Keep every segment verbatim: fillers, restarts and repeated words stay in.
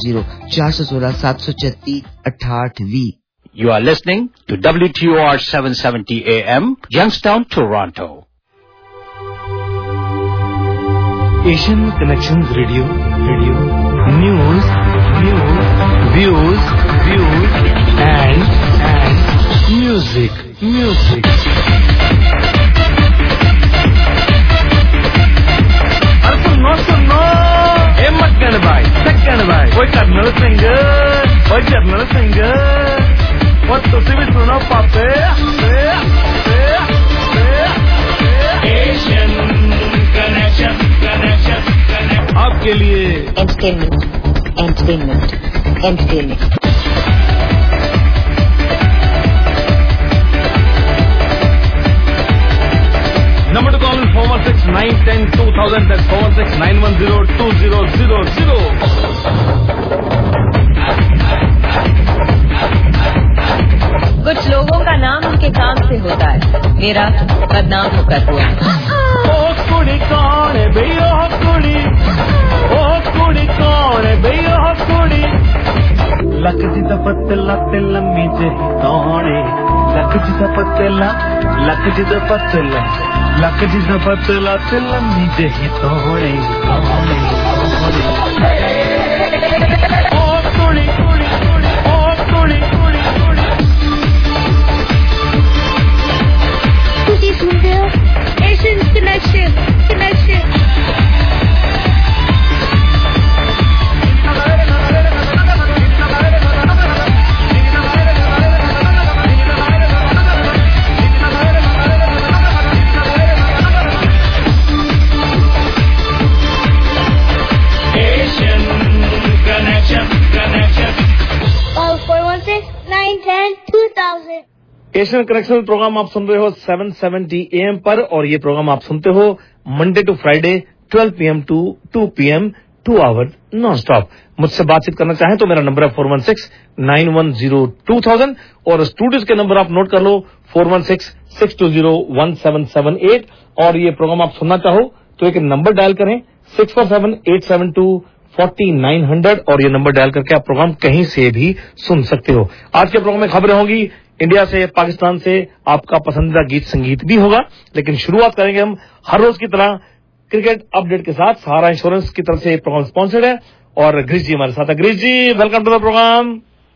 Zero चार सौ सोलह सात सौ छत्तीस अठारहवीं. You are listening to W T O R seven seventy A M, Youngstown, Toronto. Asian Connections Radio, Radio, News, News, Views, Views, and, and Music, Music. अरे सुनो सुनो, ए मक्कन भाई, चक्कन भाई, वो कर्नल सिंगर, वो जर्नल सिंगर, वो तुसी भी सुनो पापे, Asian Connection, Connection, Connection. आपके लिए entertainment, entertainment, entertainment. Number to call is four one six nine one zero two thousand. That's four one six nine one zero two zero zero zero. कुछ लोगों का नाम उनके काम से होता है, मेरा बदनाम होकर हुआ है. ओ कुड़ी कौन है बे ओ कुड़ी, ओ कुड़ी कौन है बे ओ कुड़ी. लक जी दा पतला ते लम्मी जेही तोणे, लक जी दा पतला, लक जी दा पतला, लक जी दा पतला ते लम्मी जेही तोणे, तोणे, तोणे. ओ कुड़ी कुड़ी कुड़ी, ओ कुड़ी कुड़ी कुड़ी. ਤੁਸੀਂ ਸੁਣਦੇ ਹੋ Asian Connection, Connection. Asian Connection, Connection. Call four one six nine one zero two thousand. Asian connection program आप सुन रहे हो सात सौ सत्तर एएम पर, और ये प्रोग्राम आप सुनते हो मंडे टू फ्राइडे बारह PM to two PM, two hour non stop. मुझसे बातचीत करना चाहें तो मेरा नंबर है four one six nine one zero two thousand, और स्टूडियोज के नंबर आप नोट कर लो four one six six two zero one seven seven eight. और ये प्रोग्राम आप सुनना चाहो तो एक नंबर डायल करें six four seven eight seven two forty nine hundred, और ये नंबर डायल करके आप प्रोग्राम कहीं से भी सुन सकते हो. आज के प्रोग्राम में खबरें होंगी इंडिया से, पाकिस्तान से, आपका पसंदीदा गीत संगीत भी होगा. लेकिन शुरुआत करेंगे हम हर रोज की तरह क्रिकेट अपडेट के साथ. सहारा इंश्योरेंस की तरफ से प्रोग्राम स्पॉन्सर्ड है और ग्रीश जी हमारे साथ है. Girish ji, welcome to the program.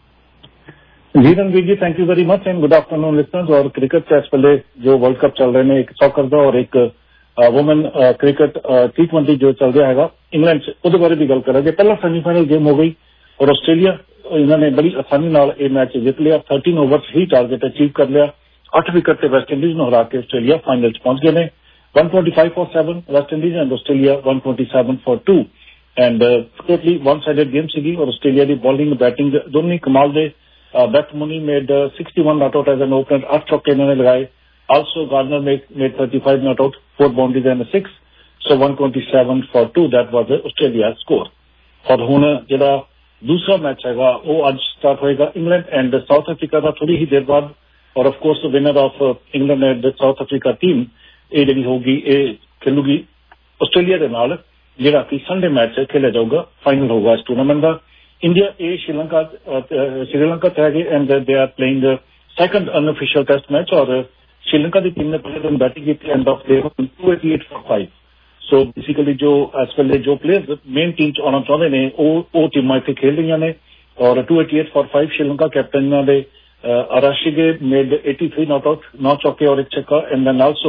जी Ranveer ji, thank you very much and good afternoon listeners. और क्रिकेट से पहले जो वर्ल्ड कप चल रहे हैं, एक सॉकर दा और एक वुमेन क्रिकेट टी ट्वेंटी जो चल रहा है इंग्लैंड से, ਉਹਦੇ ਬਾਰੇ भी गल करेंगे. पहला सेमीफाइनल गेम हो गई और ऑस्ट्रेलिया इन्होंने बड़ी आसानी नाल ये मैच जित लिया. थर्टीन ओवर्स ही टारगेट अचीव कर लिया. अठ विकेट से वेस्ट इंडीज को हरा के ऑस्ट्रेलिया फाइनल च पहुंच गए ने. One twenty five for seven West Indies and Australia one twenty seven for two. And totally one sided game सी और ऑस्ट्रेलिया की बॉलिंग बैटिंग दोनों ही कमाल दे. Beth Mooney made sixty one not out as an opener, अठ चौके इन्होंने लगाए. Also Gardner made made thirty five not out, four boundaries and six. So one twenty seven for two that was Australia score. और हुण जिहड़ा दूसरा match है वो आज स्टार्ट होएगा इंग्लैंड एंड साउथ अफ्रीका का थोड़ी ही देर बाद. और of course winner of England and South Africa team ये जी होगी ये खेलूगी ऑस्ट्रेलिया के नाल, जिहड़ा कि संडे मैच खेलिया जाऊगा, फाइनल होगा इस टूर्नामेंट का. इंडिया ए श्रीलंका श्रीलंका है and they are playing second unofficial test match. और श्रीलंका की टीम ने पहले दिन बैटिंग की end of day two eighty eight for five. So basically जो इस वेले जो प्लेयर मेन टीम च आना चाहते हैं वो टीमां इत्थे खेल रही ने. और two eighty eight for five Sri Lanka captain इन्होंने Arachchige made eighty three not out, नौ चौके और एक छक्का. And then also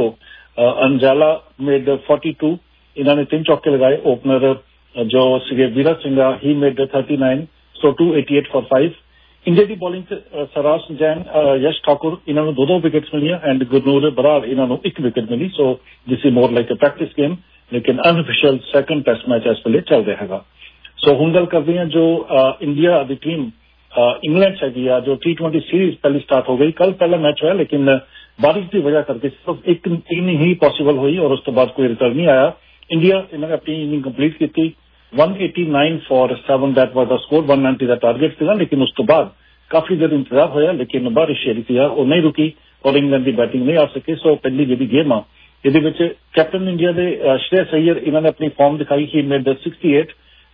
Anjala made forty two, इन्होंने तीन चौके लगाए. ओपनर जो वीरा सिंघा ही made thirty nine. So two eighty eight for five. India की बॉलिंग सराज जैन, यश ठाकुर इन्होंने दो दो विकेट्स मिलियां एंड गुरनूर बराड़ इन्होंने एक विकेट मिली. So this is more like a practice game, लेकिन अनऑफिशियल सेकंड टेस्ट मैच इस वेले चल रहा है. सो हुण गल करते हैं जो इंडिया की टीम इंग्लैंड हैगी आ, जो टी ट्वेंटी सीरीज पहली स्टार्ट हो गई. कल पहला मैच हुआ लेकिन बारिश की वजह करके सिर्फ एक इनिंग ही पॉसिबल हुई और उस तो बाद कोई रिटर्न नहीं आया. इंडिया इन्होंने अपनी इनिंग कंप्लीट की one eighty nine for seven, that was the score. One ninety का टारगेट था, लेकिन उस तो बाद काफी देर इंतजार होया लेकिन बारिश ਜਿਹੜੀ ਸੀ ਉਹ नहीं रुकी और इंग्लैंड की बैटिंग नहीं आ सकी. सो पहली जी गेम आ ये कैप्टन इंडिया के श्रेयस अय्यर इन्होंने अपनी फॉर्म दिखाई. He made sixty eight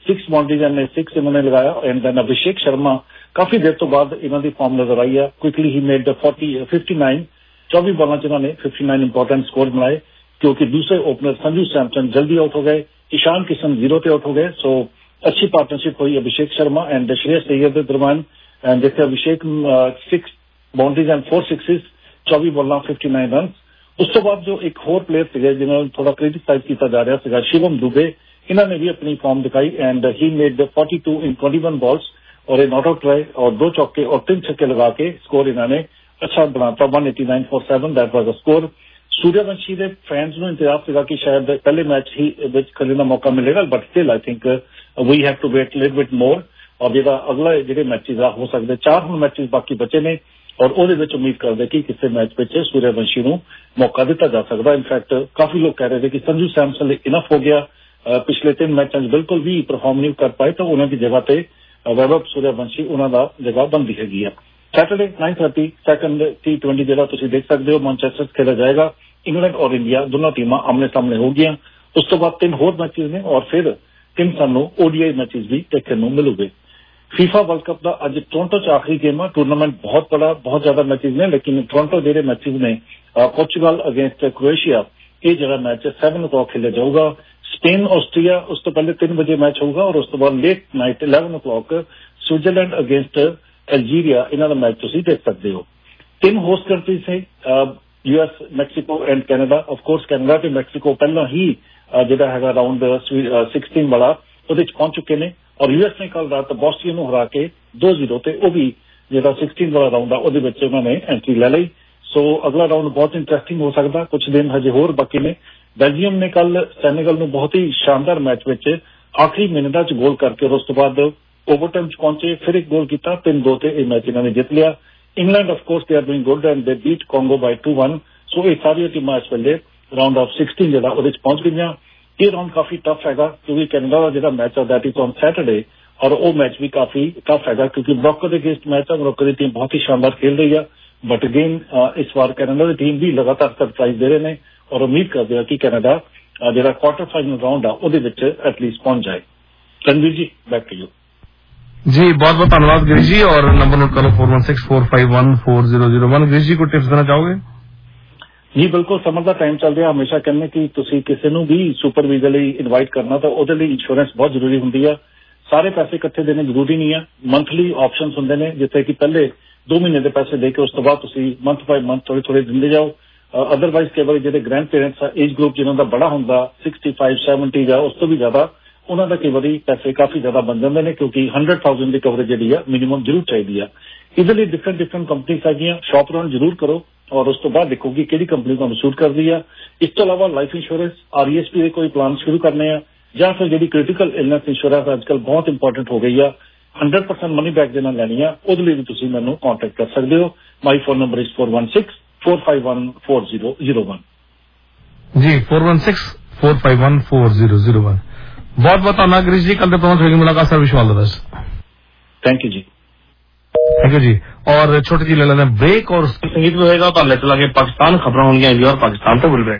six boundaries and six इन्होंने लगाया एंड देन अभिषेक शर्मा काफी देर तो बाद इन्हों की फॉर्म नजर आई है quickly he made forty fifty nine चौबीस बॉलों च इन्होंने फिफ्टी नाइन इंपॉर्टेंट स्कोर बनाए क्योंकि दूसरे ओपनर संजू सैमसन जल्दी आउट हो गए, ईशान किशन जीरो पे आउट हो गए। सो अच्छी पार्टनरशिप हुई अभिषेक शर्मा एंड श्रेयस अय्यर के दरम्यान एंड जिथे Abhishek six boundaries and four sixes चौबीस बॉलों फिफ्टी नाइन रन। उस तो बाद जो एक होर प्लेयर थे जिन्होंने थोड़ा क्रिटिसाइज किया जा रहा है शिवम दुबे, इन्होंने भी अपनी फॉर्म दिखाई and he made forty two in twenty one balls और एक नॉट आउट रहे और दो चौके और तीन छक्के लगा के स्कोर इन्होंने अच्छा बनाता one eighty nine for seven that was a score. Suryavanshi के फैंस को इंतजार था कि शायद पहले मैच ही खेलने का मौका मिलेगा but still I think we have to wait little bit more और जो अगला जो मैचेज आ हो सकते चार हम मैचेज बाकी बचे ने और वो उम्मीद करते कि किसी मैच में सूर्यवंशी को मौका दिता जा सकता। इनफैक्ट काफी लोग कह रहे थे कि संजू सैमसन इनफ हो गया, पिछले तीन मैचों बिल्कुल भी परफॉर्म नहीं कर पाए तो उन्होंने जगह पे वैभव सूर्यवंशी उन्होंने जगह बनती हैगी। Saturday nine thirty second T twenty जो तुम देख सकते हो मैनचेस्टर खेला जाएगा, इंग्लैंड और इंडिया दोनों टीम आमने सामने हो गई। उस तो बाद तीन होर मैचेज ने और फिर तीन सानू ओडीआई मैचेज भी देखने को मिलूगे। फीफा वर्ल्ड कप का अज टोरंटो च आखिरी गेम है। टूर्नामेंट बहुत बड़ा बहुत ज्यादा मैचेज ने लेकिन टोरंटो जो मैचेज ने पोर्चुगल अगेंस्ट क्रोएशिया ये जगह मैच सेवन ओ क्लॉक खेला जाऊगा। स्पेन ऑस्ट्रिया उस तो पहले तीन बजे मैच होगा और उस तो बाद late night eleven o'clock Switzerland against Algeria इन्होंने मैच तुम देख सकते हो। तीन होस्ट कंट्रीज है US Mexico and Canada. Of course Canada ते मैक्सीको पहला ही जो है राउंड सिक्सटीन वाला वो पहुंच चुके हैं और यूएस ने कल रात बॉस्टन को हरा के दो जीरो ते वो भी जो सिक्सटीन वाला राउंड है उन्होंने एंट्री ले ली। सो अगला राउंड बहुत इंटरेस्टिंग हो सकता, कुछ दिन हजे होर बाकी ने। बेल्जियम ने कल सेनेगल में बहुत ही शानदार मैच में आखिरी मिनटा च गोल करके और उस तो बाद ओवरटाइम च पहुंचे, फिर एक गोल किया, तीन दो ते ये मैच इन्होंने जित लिया। England of course they are doing good and they beat Congo by two one. So ये सारी टीम इस वेले राउंड ऑफ सिक्सटीन जो पहुंच गई। ये राउंड काफी टफ है क्योंकि कैनेडा का जो मैच है दैट इज ऑन सैटरडे और वो मैच भी काफी टफ है क्योंकि मोरक्को के अगेंस्ट मैच है। मोरक्को की टीम बहुत ही शानदार खेल रही है बट अगेन इस बार कैनेडा की टीम भी लगातार सरप्राइज दे रहे हैं और उम्मीद करते हैं कि कैनेडा जो क्वार्टर फाइनल राउंड है वो एटलीस्ट पहुंच जाए। Ranveer ji back to you. जी बहुत बहुत धन्यवाद गिरीश जी और नंबर नोट करो four one six four five one four zero zero one. Girish ji को टिप्स देना चाहोगे? जी बिल्कुल, समर का टाइम चल रहा, हमेशा कहने कि तुसी किसी को भी सुपर वीजा लिए इनवाइट करना तो वो इंश्योरेंस बहुत जरूरी होंगी है। सारे पैसे इकट्ठे देने जरूरी नहीं है, मंथली ऑप्शंस होंगे ने जिथे कि पहले दो महीने के पैसे देके उस तो बाद तुसी मंथ बाय मंथ थोड़े थोड़े दिंदे जाओ। अदरवाइज कई बार जो ग्रैंड पेरेंट्स एज ग्रुप जिन्हों बड़ा होंगे सिक्सटी फाइव सैवनटी या उस तो भी ज्यादा उन्होंने कई बार पैसे काफी ज्यादा बन जाते हैं क्योंकि हंड्रड थाउजेंड की कवरेज जी मिनिमम जरूर चाहिए है। इसके लिए डिफरेंट डिफरेंट कंपनीज है, शॉप राउंड जरूर करो और उस तो बाद देखो कि केड़ी कंपनी को सूट कर दी है। इस तो अलावा लाइफ इंश्योरेंस आरईएसपी के कोई प्लान शुरू करने हैं या फिर जी क्रिटिकल इलनेस इंश्योरेंस आजकल बहुत इंपॉर्टेंट हो गई है, हंड्रड परसेंट मनी बैक देना लैनी है, वो भी तुम मैं कॉन्टेक्ट कर सकते हो। My phone number is four one six four five one four zero zero one. जी four one six four five one four zero zero one. बहुत बहुत धन्यवाद गिरीश जी, कल तक पहुंच होगी मुलाकात sir, wish all the best. Thank you जी। थैंक यू जी। और छोटी जी ले लेना ब्रेक और संगीत में होगा तो ले चला के पाकिस्तान खबर होंगी इंडिया और पाकिस्तान तो बोल रहे।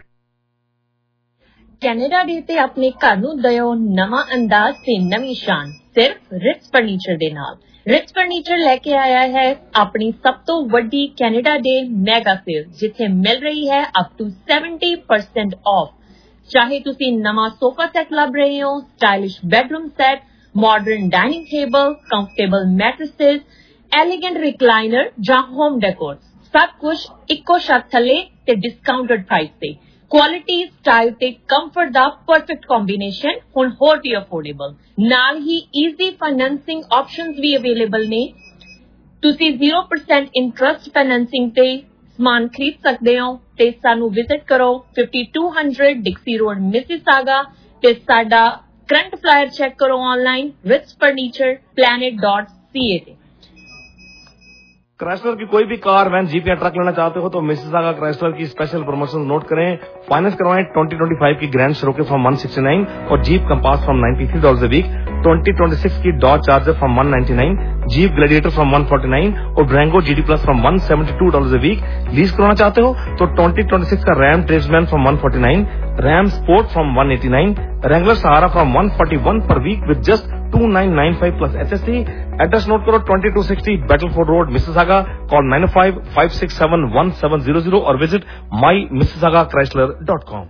ਕੈਨੇਡਾ ਡੇ ਤੇ ਆਪਣੇ ਘਰ ਨੂੰ ਦਿਓ ਨਵਾਂ ਅੰਦਾਜ਼ ਤੇ ਨਵੀਂ ਸ਼ਾਨ ਸਿਰਫ ਰਿਟਸ ਫਰਨੀਚਰ ਦੇ ਨਾਲ। ਰਿਟਸ ਫਰਨੀਚਰ ਲੈ ਕੇ ਆਇਆ ਹੈ ਆਪਣੀ ਸਭ ਤੋਂ ਵੱਡੀ ਕੈਨੇਡਾ ਡੇ ਮੈਗਾ ਸੇਲ ਜਿੱਥੇ ਮਿਲ ਰਹੀ ਹੈ up to seventy percent off. ਚਾਹੇ ਤੁਸੀਂ ਨਵਾਂ ਸੋਫਾ ਸੈਟ ਲੱਭ ਰਹੇ ਹੋ, stylish bedroom set, modern dining table, comfortable mattresses, elegant recliner ਜਾਂ ਹੋਮ ਡੈਕੋਰ, ਸਭ ਕੁਝ ਇੱਕੋ ਛੱਤ ਥੱਲੇ ਤੇ ਡਿਸਕਾਊਂਟਡ ਪ੍ਰਾਈਸ ਤੇ। क्वालिटी स्टाइल ते कंफर्ट दा परफेक्ट कॉम्बिनेशन हुण होर भी अफोर्डेबल, नाल ही ईजी फाइनेंसिंग ऑप्शंस भी अवेलेबल ने। तुसी जीरो परसेंट इंटरेस्ट फाइनेंसिंग ते समान खरीद सकते हो ते सानू विजिट करो fifty two hundred Dixie road Mississauga ते साडा करंट फ्लायर चेक करो online Ritz furniture planet dot C A ते। क्राइस्लर की कोई भी कार वैन जीप या ट्रक लेना चाहते हो तो मिसिसागा क्राइस्लर की स्पेशल प्रमोशन नोट करें। फाइनेंस करवाएं ट्वेंटी ट्वेंटी फाइव की Grand Cherokee from one sixty nine और Jeep Compass from ninety three dollar week. Twenty twenty six की Dodge Charger from one ninety nine, Jeep Gladiator from one forty nine और Durango GT plus from one seventy two dollar a week lease कराना चाहते हो तो twenty twenty six का Ram Tradesman from one forty nine, Ram Sport from one eighty nine, Wrangler Sahara from one forty one per week with just two nine nine five plus HST. Address note करो twenty two sixty Battleford road Mississauga, call nine five five six seven one seven zero zero और visit my Mississauga Chrysler dot com.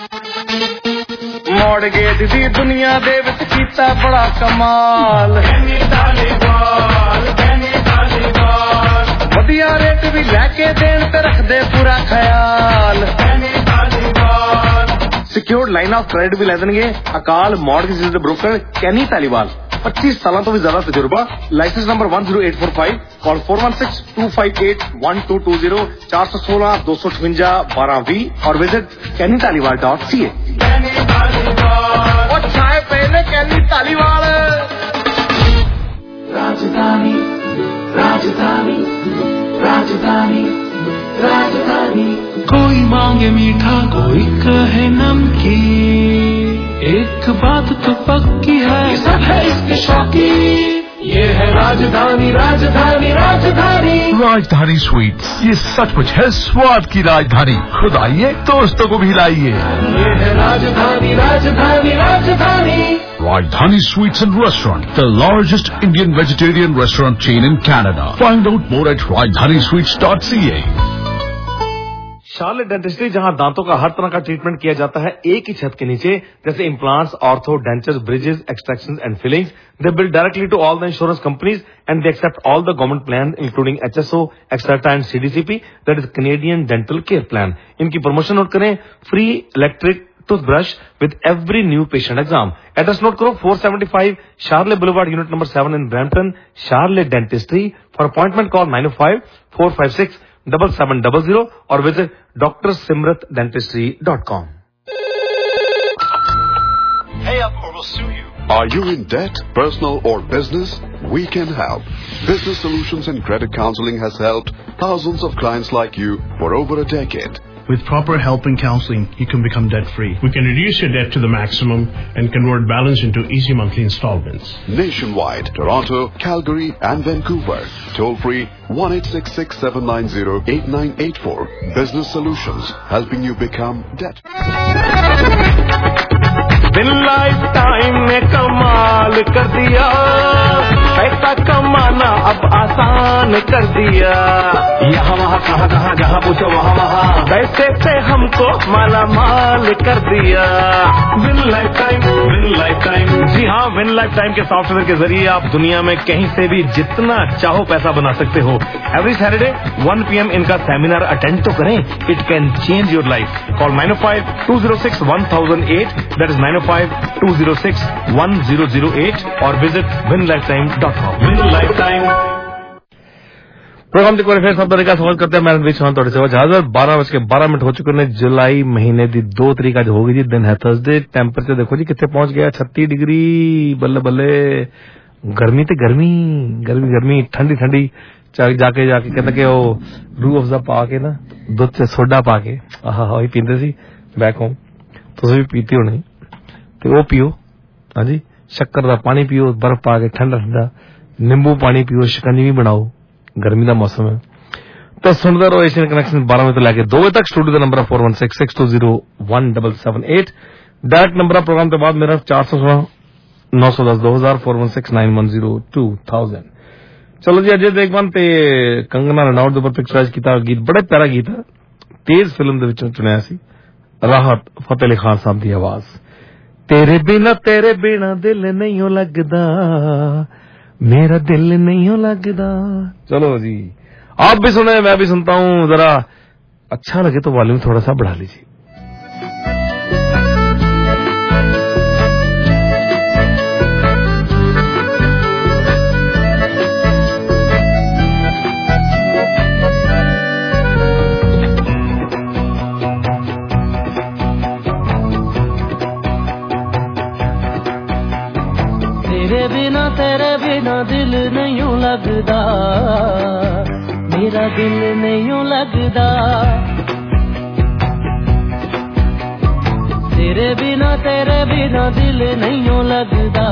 Mortgage दी दुनिया दे विच कीता बड़ा कमाल, वधिया rate भी लैके देन ते रखदे पूरा ख्याल, सिक्योर्ड लाइन ऑफ क्रेडिट भी लै देंगे अकाल मॉडगेज दे ब्रोकर कैनी तालीवाल। पच्चीस साल तो भी ज्यादा तजुर्बा, licence number one zero eight four five, call four one six two five eight one two two zero, चार सौ सोलह दो सौ अठवंजा बारह वी और visit Kenny Dhaliwal dot C A. और चाय पहले कैनी तालीवाल। राजधानी राजधानी राजधानी राजधानी, कोई मांगे मीठा कोई कहे नमकीन, एक बात तो पक्की है सब है इसके शौकीन, ये है राजधानी राजधानी राजधानी। राजधानी स्वीट्स, ये सचमुच है स्वाद की राजधानी, खुद आइए दोस्तों को भी लाइए। ये है राजधानी राजधानी राजधानी। Rajdhani Sweets and Restaurant, the largest Indian vegetarian restaurant chain in Canada. Find out more at rajdhani sweets dot c a. Charlotte dentistry, जहां दांतों का हर तरह का ट्रीटमेंट किया जाता है एक ही छत के नीचे, जैसे implants, ortho, dentures, bridges, extractions and fillings. They bill directly to all the insurance companies and they accept all the government plan including HSO, Exerta and CDCP, that is Canadian dental care plan. इनकी promotion note करें, free electric toothbrush with every new patient exam. Address note करो four seventy-five Charlotte Boulevard, unit number seven in Brampton, Charlotte Dentistry. For appointment call nine oh five four five six seven seven zero zero or visit d r simrat dentistry dot com. Pay up or we'll sue you. Are you in debt, personal or business? We can help. Business Solutions and Credit Counseling has helped thousands of clients like you for over a decade. With proper help and counseling, you can become debt-free. We can reduce your debt to the maximum and convert balance into easy monthly installments. Nationwide, Toronto, Calgary and Vancouver. Toll free one eight six six seven nine zero eight nine eight four. Business Solutions, helping you become debt. Win life time ने कमाल कर दिया, पैसा कमाना अब आसान कर दिया, यहाँ वहाँ कहाँ कहाँ जहाँ पूछो वहाँ वहाँ, पैसे से हमको माला माल कर दिया। Win life time, Win life time. जी हाँ, विन लाइफ टाइम के सॉफ्टवेयर के जरिए आप दुनिया में कहीं से भी जितना चाहो पैसा बना सकते हो। Every Saturday one P M इनका सेमिनार अटेंड तो करें, it can change your life. Call nine five two zero six one thousand eight, that is nine five two zero six one zero zero eight और visit Win life time dot com. Win life time program देखो फिर सब तरीका स्वागत करते हैं। मैं रणवीर चौहान थोड़ी सेवा जहाज बारह बज के बारह मिनट हो चुके हैं। जुलाई महीने की दो तारीख आज होगी जी, दिन है थर्सडे। टेम्परेचर देखो जी कितने पहुंच गया, छत्तीस डिग्री। बल्ले बल्ले, गर्मी तो गर्मी गर्मी गर्मी ठंडी ठंडी। जाके जाके कहते कि वो रू अफजा पा के ना दूध से सोडा पा के आहा वही पीते सी बैक होम। तुम भी पीती हो नहीं तो वो पियो, हाँ जी, शक्कर का पानी पियो, बर्फ पा के ठंडा ठंडा, नींबू पानी पियो, शिकंजी भी बनाओ, गर्मी का मौसम है। तो सुनते रहो एशियन कनेक्शन बारह बजे तो लेके दो बजे तक। स्टूडियो का number four one six six two zero one double seven eight. Direct number program के बाद मेरा चार सौ सोलह नौ सौ दस दो हजार four one six nine one zero two thousand. चलो जी, अजय देवगन ते कंगना रनौत पर पिक्चराइज किया गीत, बड़ा प्यारा गीत है, तेज फिल्म दे विचों चुनिया सी, राहत फतेह अली खान साहब की आवाज। तेरे बिना तेरे बिना दिल नहीं हो लगदा, मेरा दिल नहीं हो लगदा। चलो जी, आप भी सुने, मैं भी सुनता हूँ, जरा अच्छा लगे तो वॉल्यूम थोड़ा सा बढ़ा लीजिए। तेरे बिना तेरे बिना दिल नहीं लगदा, मेरा दिल नहीं लगदा। तेरे बिना तेरे बिना दिल नहीं लगदा,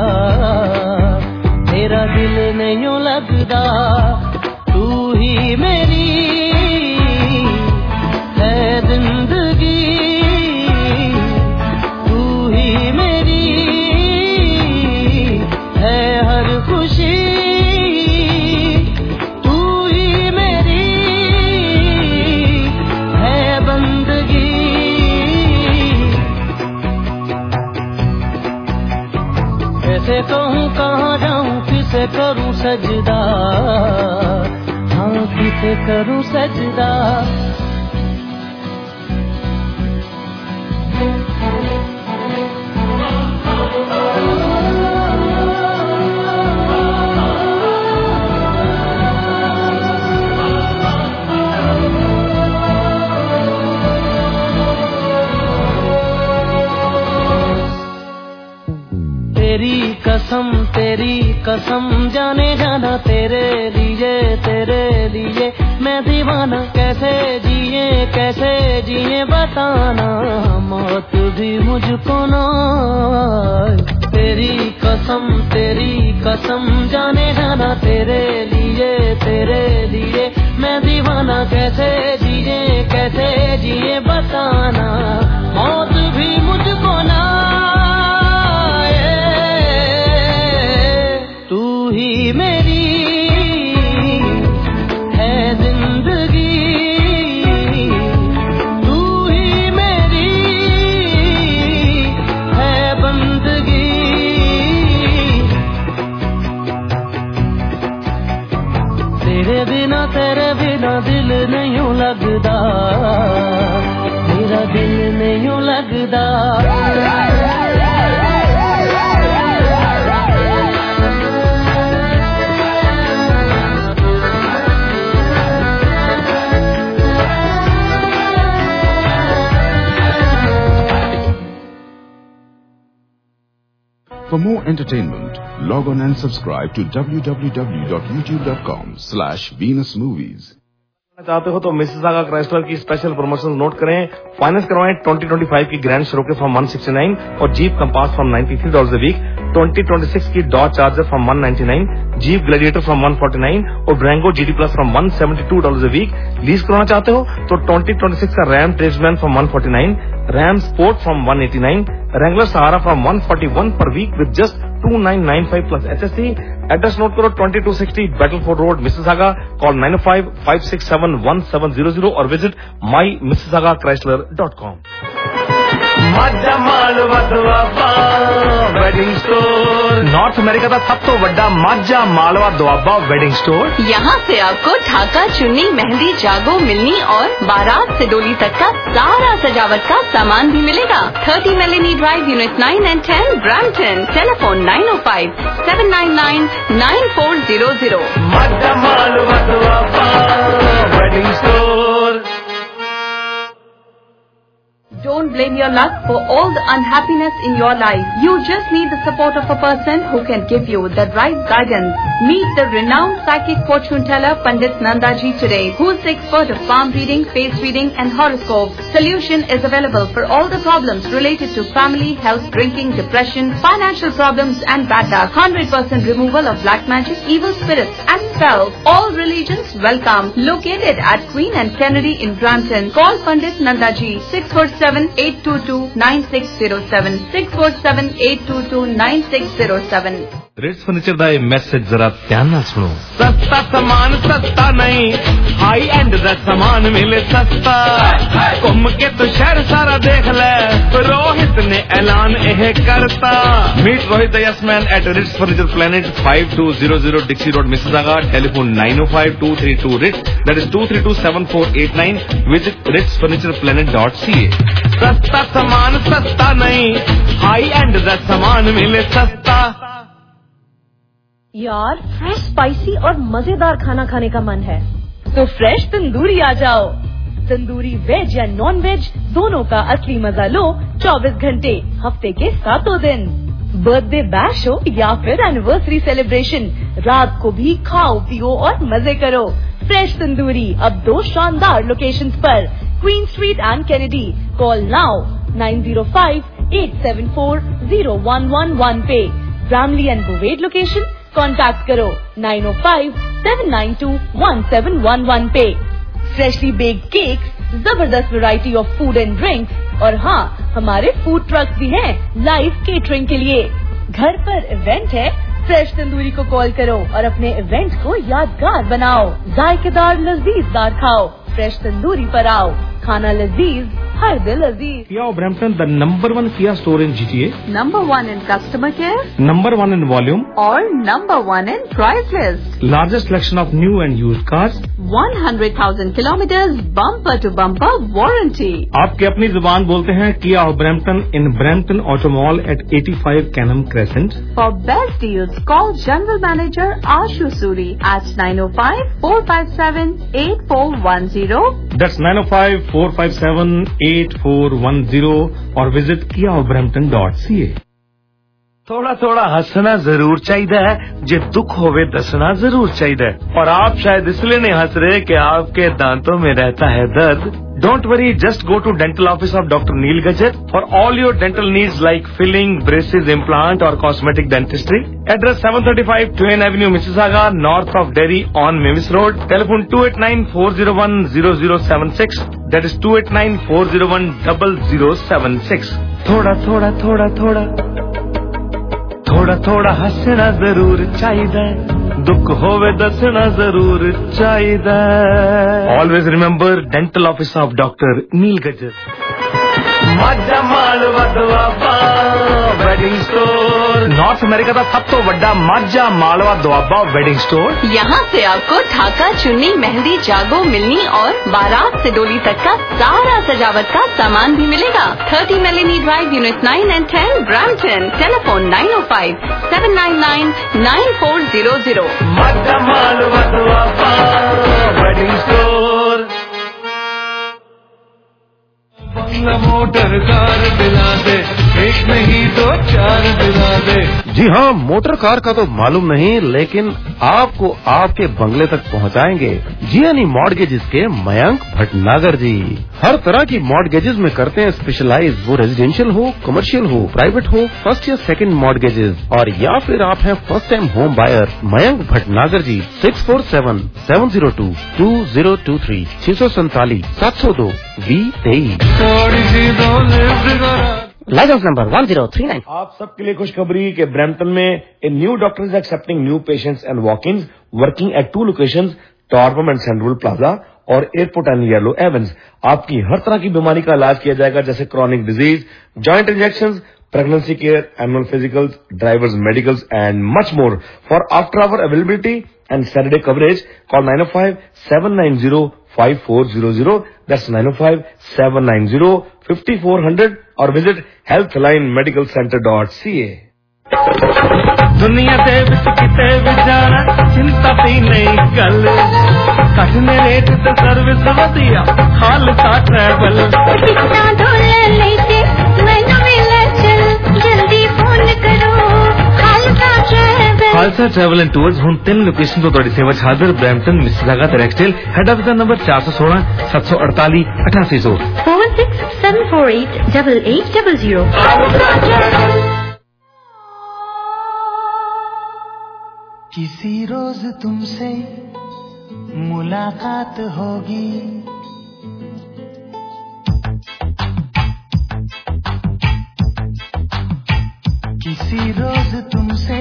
तेरा दिल नहीं लगदा। तू ही मेरी है जिंदगी, तू ही मेरी है हर खुशी, तू ही मेरी है बंदगी। कैसे कहूँ कहाँ जाऊँ किसे करूँ सजदा, हाँ किसे करूँ सजदा। तेरी कसम तेरी कसम जाने जाना, तेरे लिए तेरे लिए मैं दीवाना। कैसे जिए कैसे जिए बताना, मौत भी मुझको ना। तेरी कसम तेरी कसम जाने जाना, तेरे लिए तेरे लिए मैं दीवाना। कैसे जिए कैसे जिए बताना, मौत भी मुझको ना। तू ही मेरी है जिंदगी, तू ही मेरी है बंदगी। तेरे बिना तेरे बिना दिल नहीं लगदा, मेरा दिल नहीं लगदा। For more entertainment, log on and subscribe to w w w dot youtube dot com slash venus movies. चाहते हो तो मिसिसागा क्राइस्लर की स्पेशल प्रमोशन नोट करें। फाइनेंस करवाएं ट्वेंटी ट्वेंटी फाइव की Grand Cherokee from one sixty nine और Jeep Compass from ninety three dollars a week, twenty twenty six की Dodge Charger from one ninety nine, Jeep Gladiator from one forty nine और Durango GT plus from one seventy two dollars a week. Lease करवाना चाहते हो तो twenty twenty six का Ram Tradesman from one forty nine, Ram Sport from one eighty nine, Wrangler Sahara from one forty one per week with just two nine nine five plus HST. Address note करो twenty two sixty Battleford road Mississauga, call nine five five six seven one seven zero zero और visit my Mississauga Chrysler dot com. Majha Malwa Doaba wedding store, North America का सब तो बड़ा माझा Malwa Doaba wedding store. यहाँ से आपको ढाका, चुन्नी, मेहंदी, जागो, मिलनी और बारात से डोली तक का सारा सजावट का सामान भी मिलेगा। Thirty Melanie drive, unit nine and ten, Brampton. Telephone nine O five seven nine nine nine four zero zero. Majha Malwa Doaba wedding store. Don't blame your luck for all the unhappiness in your life. You just need the support of a person who can give you the right guidance. Meet the renowned psychic fortune teller Pandit Nandaji today, who is the expert of palm reading, face reading and horoscope. Solution is available for all the problems related to family, health, drinking, depression, financial problems and bad luck. one hundred percent removal of black magic, evil spirits and spells. All religions welcome. Located at Queen and Kennedy in Brampton. Call Pandit Nandaji six four seven eight two two nine six zero seven six four seven eight two two nine six zero seven। Ritz furniture ਦਾ ਇਹ message ਜ਼ਰਾ ਧਿਆਨ ਨਾਲ ਸੁਣੋ। सस्ता सामान सस्ता नहीं, हाई एंड दा सामान मिले सस्ता। घूम के तो शहर सारा देख ले, रोहित ने ऐलान यह करता। मीट रोहित यसमैन at Ritz furniture planet five two zero zero Dixie road Mississauga. Telephone nine O five two three two Ritz, that is two three two seven four eight nine. Visit Ritz furniture planet dot C A. सस्ता सामान सस्ता नहीं, high and दा सामान मिले सस्ता। यार fresh, spicy और मजेदार खाना खाने का मन है तो फ्रेश तंदूरी आ जाओ। तंदूरी वेज या नॉन वेज दोनों का असली मजा लो चौबीस घंटे हफ्ते के सातों दिन। बर्थडे बैश हो या फिर एनिवर्सरी सेलिब्रेशन, रात को भी खाओ पियो और मजे करो। फ्रेश तंदूरी अब दो शानदार लोकेशंस पर, Queen street and Kennedy. Call now nine zero five eight seven four zero one one one पे। Bramalea and Bovaird location contact करो nine O five seven nine two one seven one one पे। Freshly baked cakes, जबरदस्त variety of food and drinks और हाँ, हमारे food trucks भी हैं live catering के लिए। घर पर इवेंट है, फ्रेश तंदूरी को कॉल करो और अपने इवेंट को यादगार बनाओ। जायकेदार लजीजदार खाओ, फ्रेश तंदूरी पर आओ, खाना लजीज हर दिल अजीज। Kia of Brampton, the number one Kia store in G T A, Number one in customer care number one in volume, or number one in price list. largest selection of new and used cars, one hundred thousand kilometers bumper to bumper warranty. आपके अपनी जुबान बोलते हैं Kia of Brampton in Brampton Auto Mall at eighty-five Canham Crescent. For best deals, call General Manager Ashu Suri at nine oh five, four five seven, eight four one zero. That's nine oh five, four five seven, eight four one zero or visit kia of brampton dot c a. थोड़ा थोड़ा हंसना जरूर चाहिए है, जे दुख होवे दसना जरूर चाहिए। और आप शायद इसलिए नहीं हंस रहे कि आपके दांतों में रहता है दर्द। Don't worry, just go to dental office of Doctor Neil Gajjar for all your dental needs like filling, braces, implant or cosmetic dentistry. Address seven thirty-five Twain Avenue, Mississauga, north of Derry on Mewis Road. Telephone two eight nine, four oh one, zero zero seven six. That is two eight nine, four oh one, zero zero seven six. थोड़ा थोड़ा थोड़ा थोड़ा थोड़ा थोड़ा हंसना जरूर चाहिए, दुख होवे दसना जरूर चाहिए। Always remember dental office of Doctor Neil Gajjar. Majha Malwa Doaba wedding store, North America का सब तो बड़ा माझा मालवा दुआबा वेडिंग स्टोर। यहाँ से आपको ढाका, चुन्नी, मेहंदी, जागो, मिलनी और बारात से डोली तक का सारा सजावट का सामान भी मिलेगा। Thirty Melanie drive, unit nine and ten, Brampton. Telephone nine O five, seven nine nine, nine four zero zero. Majha Malwa Doaba wedding store. Motor car दिला दे, एक नहीं तो चार दिला दे। जी हाँ, मोटर कार का तो मालूम नहीं, लेकिन आपको आपके बंगले तक पहुँचाएंगे जियानी मॉर्गेजेस के मयंक भटनागर जी। हर तरह की मॉर्गेजेस में करते हैं स्पेशलाइज, वो रेजिडेंशियल हो, कमर्शियल हो, प्राइवेट हो, फर्स्ट या सेकंड मॉर्गेजेस, और या फिर आप हैं first time home buyer. Mayank Bhatnagar ji, six four seven, seven zero two, two zero two three, छह सौ सैतालीस, सात सौ दो, बीस तेईस। Licence number one zero three nine. आप सबके लिए खुशखबरी कि ब्रैम्पटन में a new doctor is accepting new patients and walk-ins working at two locations, Torbram and Central Plaza और एयरपोर्ट एंड येलो एवेंस। आपकी हर तरह की बीमारी का इलाज किया जाएगा, जैसे chronic disease, joint injections, pregnancy care, annual physicals, drivers medicals and much more. For after hour availability and Saturday coverage call nine O five, seven nine zero, five four zero zero. That's nine oh five, seven nine zero, five four zero zero or visit healthline medical center dot c a. दुनिया दे विच किते भी जाना, चिंता दी नहीं गल, घटने rate ते सर्विस वधिया, खालसा ट्रैवल। कितना डॉलर लेते मैनू मिले चल, जल्दी फोन करो Khalsa travel. Khalsa travel and tours हुण तीन लोकेशन तो तुहाडी सेवा च हाजिर, ब्रैम्पटन, मिसिसागा ते रैक्सडेल। हेड ऑफिस नंबर चार सौ सोलह, सात सौ अड़तालीस, अठासी सौ। Four six seven four eight double eight double zero. किसी रोज तुमसे मुलाकात होगी, किसी रोज तुमसे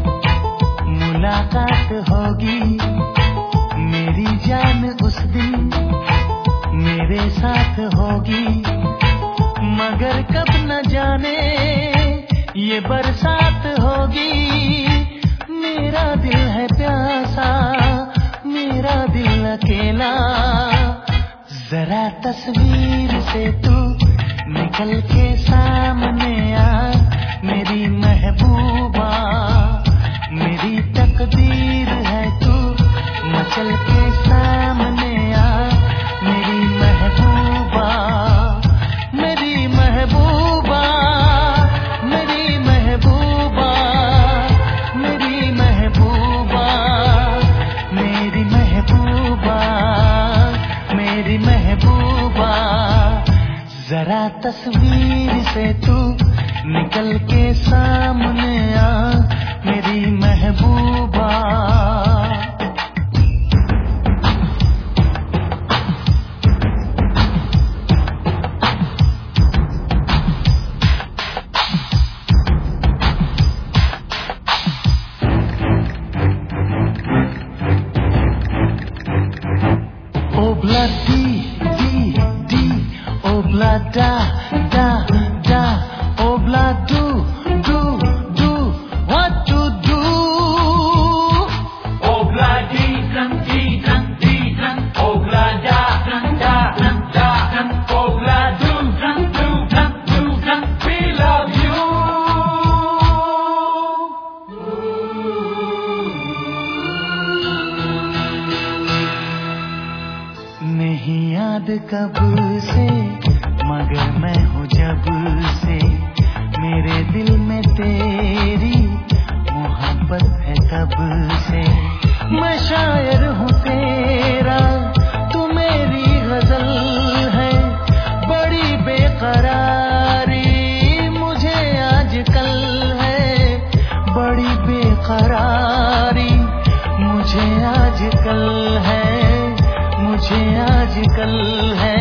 मुलाकात होगी, मेरी जान उस दिन मेरे साथ होगी, मगर कब न जाने ये बरसात होगी। मेरा दिल है प्यासा, मेरा दिल अकेला, जरा तस्वीर से तू निकल के सामने आ, मेरी महबूबा, मेरी तकदीर है तू, मचल के सामने आ, मेरी महबूबा, मेरी महबूबा, मेरी महबूबा, मेरी महबूबा, मेरी महबूबा, मेरी महबूबा, जरा तस्वीर से तू निकल के सामने आ मेरी महबूबा Obla di di di obla da da da obla do do do what to do obla di dum di dum di dum obla da dum da dum da dum obla do dum do dum do dum we love you नहीं याद कब से मगर मैं हूँ जब से मेरे दिल में तेरी मोहब्बत है तब से मैं शायर हूँ तेरा तू मेरी गजल है बड़ी बेकरारी मुझे आजकल है बड़ी बेकरारी मुझे आजकल है मुझे आजकल है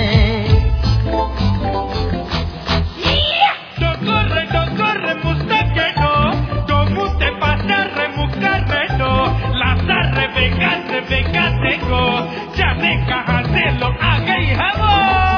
Docorre, docorre, mustaquero, como te pasa remucarredo, lazarre, vegate, vegate go, जाने कहाँ से लो आ गई है वो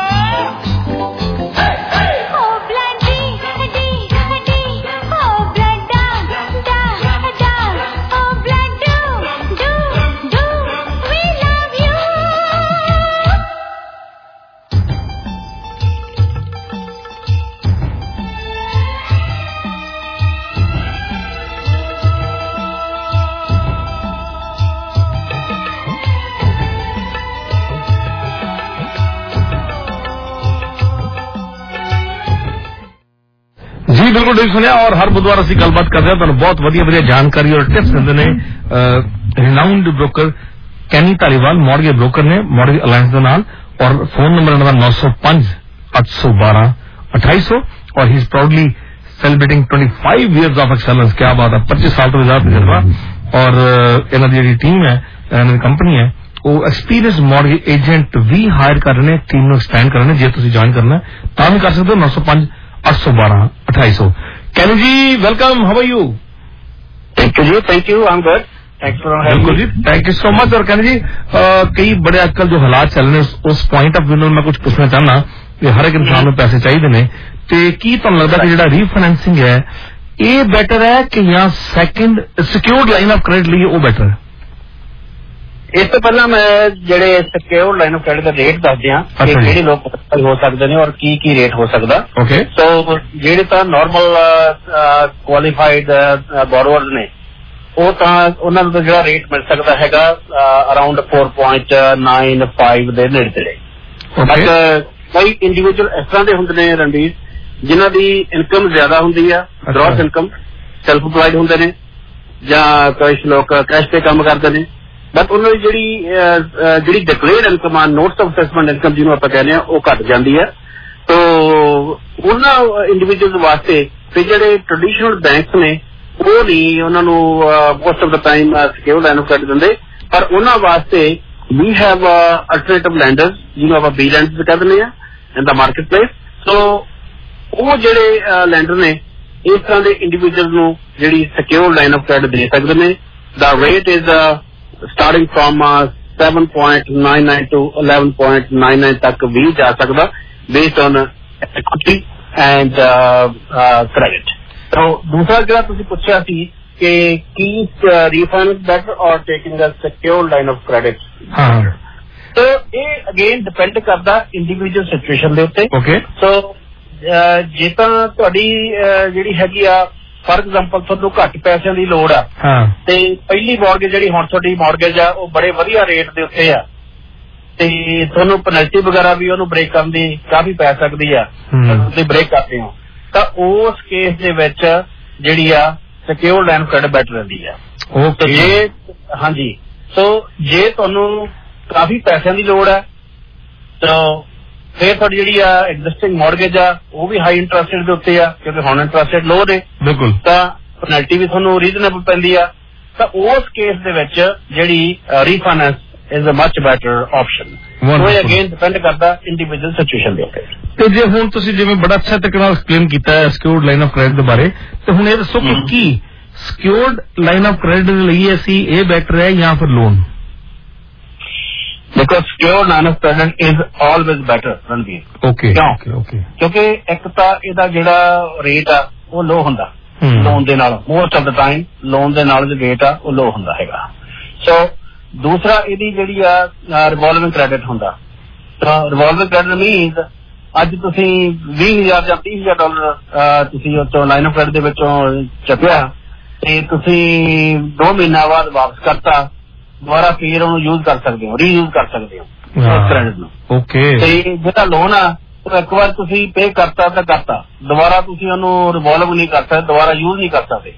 जी बिल्कुल ठीक सुनिया और हर बुधवार ਅਸੀਂ ਗੱਲਬਾਤ ਕਰਦੇ ਹਾਂ ਤੁਹਾਨੂੰ ਬਹੁਤ ਵਧੀਆ ਵਧੀਆ ਜਾਣਕਾਰੀ ਔਰ ਟਿਪਸ ਦਿੰਦੇ ਨੇ renowned broker Kenny Dhaliwal mortgage broker ਨੇ ਮੌਰਗੇਜ ਅਲਾਈਅੰਸ ਦੇ ਨਾਲ ਔਰ ਫੋਨ ਨੰਬਰ ਇਹਨਾਂ ਦਾ nine oh five, eight one two, two eight zero zero और ही is proudly celebrating twenty-five years of excellence क्या बात है twenty-five साल ਤੋਂ ਜ਼ਿਆਦਾ ਤਜਰਬਾ और ਇਹਨਾਂ ਦੀ ਜਿਹੜੀ ਟੀਮ ਹੈ ਇਹਨਾਂ ਦੀ ਕੰਪਨੀ ਹੈ ਉਹ ਐਕਸਪੀਰੀਅੰਸ ਮੌਰਗੇਜ ਏਜੰਟ ਵੀ ਹਾਇਰ ਕਰ ਰਹੇ ਨੇ ਟੀਮ ਨੂੰ ਐਕਸਪੈਂਡ ਕਰ ਰਹੇ ਨੇ ਜੇ ਤੁਸੀਂ ਜੁਆਇਨ ਕਰਨਾ ਤਾਂ ਵੀ ਕਰ ਸਕਦੇ ਹੋ nine oh five, eight one two, two eight zero zero Kenny ji, welcome. How are you? Thank you, thank you. I'm good. Thanks for having me. Ji, thank you so much. और Kenny जी, कई बड़े आजकल जो हालात चल रहे हैं उस पॉइंट ऑफ व्यू में मैं कुछ पूछना चाहना कि हर एक इंसान में पैसे चाहिए ने ते की ਤੁਹਾਨੂੰ ਲੱਗਦਾ ਕਿ ਜਿਹੜਾ ਰੀਫਾਈਨੈਂਸਿੰਗ ਹੈ ਇਹ ਬੈਟਰ ਹੈ ਕਿ ਜਾਂ second secured line of credit ਲਈ ਉਹ ਬੈਟਰ ਹੈ ਇਸ ਤੋਂ ਪਹਿਲਾਂ ਮੈਂ ਜਿਹੜੇ ਸਿਕਿਉਰਡ ਲਾਈਨ ਆਫ ਕ੍ਰੈਡਿਟ ਦਾ ਰੇਟ ਦੱਸ ਦਿਆਂ ਕਿ ਕਿਹੜੇ ਲੋਕ ਹੋ ਸਕਦੇ ਨੇ ਔਰ ਕੀ ਕੀ ਰੇਟ ਹੋ ਸਕਦਾ ਓਕੇ ਸੋ ਜਿਹੜੇ ਤਾਂ ਨਾਰਮਲ ਕੁਆਲੀਫਾਈਡ ਬੋਰੋਵਰਸ ਨੇ ਉਹ ਤਾਂ ਉਹਨਾਂ ਨੂੰ ਜਿਹੜਾ ਰੇਟ ਮਿਲ ਸਕਦਾ ਹੈਗਾ around four point nine five ਦੇ ਨੇੜੇ ਤੇੜੇ ਬਟ ਕਈ ਇੰਡੀਵਿਜੂਅਲ ਇਸ ਤਰ੍ਹਾਂ ਦੇ ਹੁੰਦੇ ਨੇ ਰਣਬੀਰ ਜਿਨ੍ਹਾਂ ਦੀ ਇਨਕਮ ਜ਼ਿਆਦਾ ਹੁੰਦੀ ਆ ਗ੍ਰੋਸ ਇਨਕਮ ਸੈਲਫ ਇੰਪਲਾਇਡ ਹੁੰਦੇ ਨੇ ਜਾਂ ਕੁਝ ਲੋਕ ਕੈਸ਼ ਤੇ ਕੰਮ ਕਰਦੇ ਨੇ ਬਟ ਉਹਨਾਂ ਦੀ ਜਿਹੜੀ ਜਿਹੜੀ ਡਿਕਲੇਅਰਡ ਇਨਕਮ ਆ ਨੋਟਸ ਆਫ ਅਸੈਸਮੈਂਟ ਇਨਕਮ ਜਿਹਨੂੰ ਆਪਾਂ ਕਹਿੰਦੇ ਆ ਉਹ ਘੱਟ ਜਾਂਦੀ ਹੈ ਤੋ ਉਹਨਾਂ ਇੰਡੀਵਿਜੂਅਲਸ ਵਾਸਤੇ ਤੇ ਜਿਹੜੇ ਟ੍ਰੈਡੀਸ਼ਨਲ ਬੈਂਕਸ ਨੇ ਉਹ ਨਹੀਂ ਉਹਨਾਂ ਨੂੰ most of the time secure line of credit ਦਿੰਦੇ ਪਰ ਉਹਨਾਂ ਵਾਸਤੇ ਵੀ ਹੈਵ ਅਲਟਰਨੇਟਿਵ ਲੈਂਡਰਸ ਜਿਹਨੂੰ ਆਪਾਂ ਬੀ ਲੈਂਡਰਸ ਕਹਿ ਦਿੰਦੇ ਆ ਇਨ ਦਾ ਮਾਰਕੀਟ ਪਲੇਸ ਸੋ ਉਹ ਜਿਹੜੇ ਲੈਂਡਰ ਨੇ ਇਸ ਤਰ੍ਹਾਂ ਦੇ ਇੰਡੀਵਿਜੂਅਲ ਨੂੰ ਜਿਹੜੀ ਸਿਕਿਉਰ ਲਾਈਨ ਆਫ ਕ੍ਰੈਡਿਟ ਦੇ ਸਕਦੇ ਨੇ ਦਾ rate is starting from uh, seven point nine nine to eleven point nine nine ਤੱਕ ਵੀ ਜਾ ਸਕਦਾ based on equity and uh, uh, credit. So ਦੂਸਰਾ ਜਿਹੜਾ ਤੁਸੀਂ ਪੁੱਛਿਆ ਸੀ ਕਿ ਕੀ refinance better or taking a secure line of credit? ਹਾਂ so ਇਹ again depend ਕਰਦਾ individual situation ਦੇ ਉੱਤੇ. Okay. so ਜੇ ਤਾਂ ਤੁਹਾਡੀ ਜਿਹੜੀ ਹੈਗੀ ਆ ਫॉर एग्जांपल ਤੁਹਾਨੂੰ ਘੱਟ ਪੈਸਿਆਂ ਦੀ ਲੋੜ ਆ ਹਾਂ ਤੇ ਪਹਿਲੀ ਮੌਰਗੇਜ ਜਿਹੜੀ ਹੁਣ ਤੁਹਾਡੀ ਮੌਰਗੇਜ ਆ ਉਹ ਬੜੇ ਵਧੀਆ ਰੇਟ ਦੇ ਉੱਤੇ ਆ ਤੇ ਤੁਹਾਨੂੰ ਪੈਨਲਟੀ ਵਗੈਰਾ ਵੀ ਉਹਨੂੰ ਬ੍ਰੇਕ ਕਰਨ ਦੀ ਕਾਫੀ ਪੈ ਸਕਦੀ ਆ ਤੁਸੀਂ ਬ੍ਰੇਕ ਕਰਦੇ ਹੋ ਤਾਂ ਉਸ ਕੇਸ ਦੇ ਵਿੱਚ ਜਿਹੜੀ ਆ ਸਿਕਿਉਰ ਲਾਈਨ ਕ੍ਰੈਡਿਟ ਬੈਟਰ ਰਹਿੰਦੀ ਆ ਓਕੇ ਜੇ ਹਾਂਜੀ ਸੋ ਜੇ ਤੁਹਾਨੂੰ ਕਾਫੀ ਪੈਸਿਆਂ ਦੀ ਲੋੜ ਹੈ ਤਾਂ ਫਿਰ ਤੁਹਾਡੀ ਜਿਹੜੀ ਆ ਐਗਜ਼ਿਸਟਿੰਗ ਮੌਰਗੇਜ ਆ ਉਹ ਵੀ ਹਾਈ ਇੰਟਰਸਟ ਰੇਟ ਦੇ ਉੱਤੇ ਆ, ਕਿਉਂਕਿ ਹੁਣ ਇੰਟਰਸਟ ਰੇਟ ਲੋ ਨੇ, ਬਿਲਕੁਲ, ਤਾਂ ਪੈਨਲਟੀ ਵੀ ਤੁਹਾਨੂੰ ਰੀਜ਼ਨੇਬਲ ਪੈਂਦੀ ਆ। ਤਾਂ ਉਸ ਕੇਸ ਦੇ ਵਿੱਚ ਜਿਹੜੀ refinance is a much better option. ਉਹ ਅਗੇਨ ਡਿਪੈਂਡ ਕਰਦਾ ਇੰਡੀਵਿਜੂਅਲ ਸਿਚੁਏਸ਼ਨ ਦੇ ਉੱਤੇ। ਤੇ ਜੇ ਹੁਣ ਤੁਸੀਂ ਜਿਵੇਂ ਬੜਾ ਅੱਛਾ ਤਰੀਕੇ ਨਾਲ ਐਕਸਪਲੇਨ ਕੀਤਾ ਹੈ ਸਿਕਿਉਰਡ ਲਾਈਨ ਆਫ ਕ੍ਰੈਡਿਟ ਦੇ ਬਾਰੇ, ਤੇ ਹੁਣ ਇਹ ਦੱਸੋ ਕਿ ਕੀ ਸਿਕਿਉਰਡ ਲਾਈਨ ਆਫ ਕ੍ਰੈਡਿਟ ਦੇ ਲਈ ਅਸੀਂ ਇਹ ਬੈਟਰ ਹੈ ਜਾਂ ਫਿਰ ਲੋਨ? ਦੇਖੋ secured line of credit is always better Ranveer. Okay ਕਿਉਂ? ਕਿਉਂਕਿ ਇੱਕ ਤਾਂ ਇਹਦਾ ਜਿਹੜਾ ਰੇਟ ਆ ਉਹ ਲੋ ਹੁੰਦਾ ਲੋਨ ਦੇ ਨਾਲ, most of the time loan ਦੇ ਨਾਲ ਜੋ ਰੇਟ ਆ ਉਹ ਲੋ ਹੁੰਦਾ ਹੈਗਾ। ਸੋ ਦੂਸਰਾ ਇਹਦੀ ਜਿਹੜੀ ਆ ਰਿਵੋਲਵਿੰਗ ਕ੍ਰੈਡਿਟ ਹੁੰਦਾ। ਤਾਂ ਰਿਵੋਲਵਿੰਗ ਕ੍ਰੈਡਿਟ ਮੀਨਸ ਅੱਜ ਤੁਸੀਂ ਵੀਹ ਹਜ਼ਾਰ ਜਾਂ ਤੀਹ ਹਜ਼ਾਰ ਡਾਲਰ ਤੁਸੀਂ ਉੱਥੋਂ ਲਾਈਨ ਆਫ ਕ੍ਰੈਡਿਟ ਦੇ ਵਿੱਚੋਂ ਚੱਕਿਆ ਤੇ ਤੁਸੀਂ ਦੋ ਮਹੀਨਾ ਬਾਅਦ ਵਾਪਸ ਕਰਤਾ, ਦੁਬਾਰਾ ਫੇਰ ਉਹਨੂੰ ਯੂਜ਼ ਕਰ ਸਕਦੇ ਹੋ, ਰੀਯੂਜ਼ ਕਰ ਸਕਦੇ ਹੋ ਉਸ ਕ੍ਰੈਡਿਟ ਨੂੰ। ਓਕੇ। ਤੇ ਜਿਹੜਾ ਲੋਨ ਆ ਉਹ ਇੱਕ ਵਾਰ ਤੁਸੀਂ ਪੇ ਕਰਤਾ ਤਾਂ ਕਰਤਾ, ਦੁਬਾਰਾ ਤੁਸੀਂ ਉਹਨੂੰ ਰਿਵੋਲਵ ਨਹੀਂ ਕਰ ਸਕਦੇ, ਦੁਬਾਰਾ ਯੂਜ਼ ਨਹੀਂ ਕਰ ਸਕਦੇ।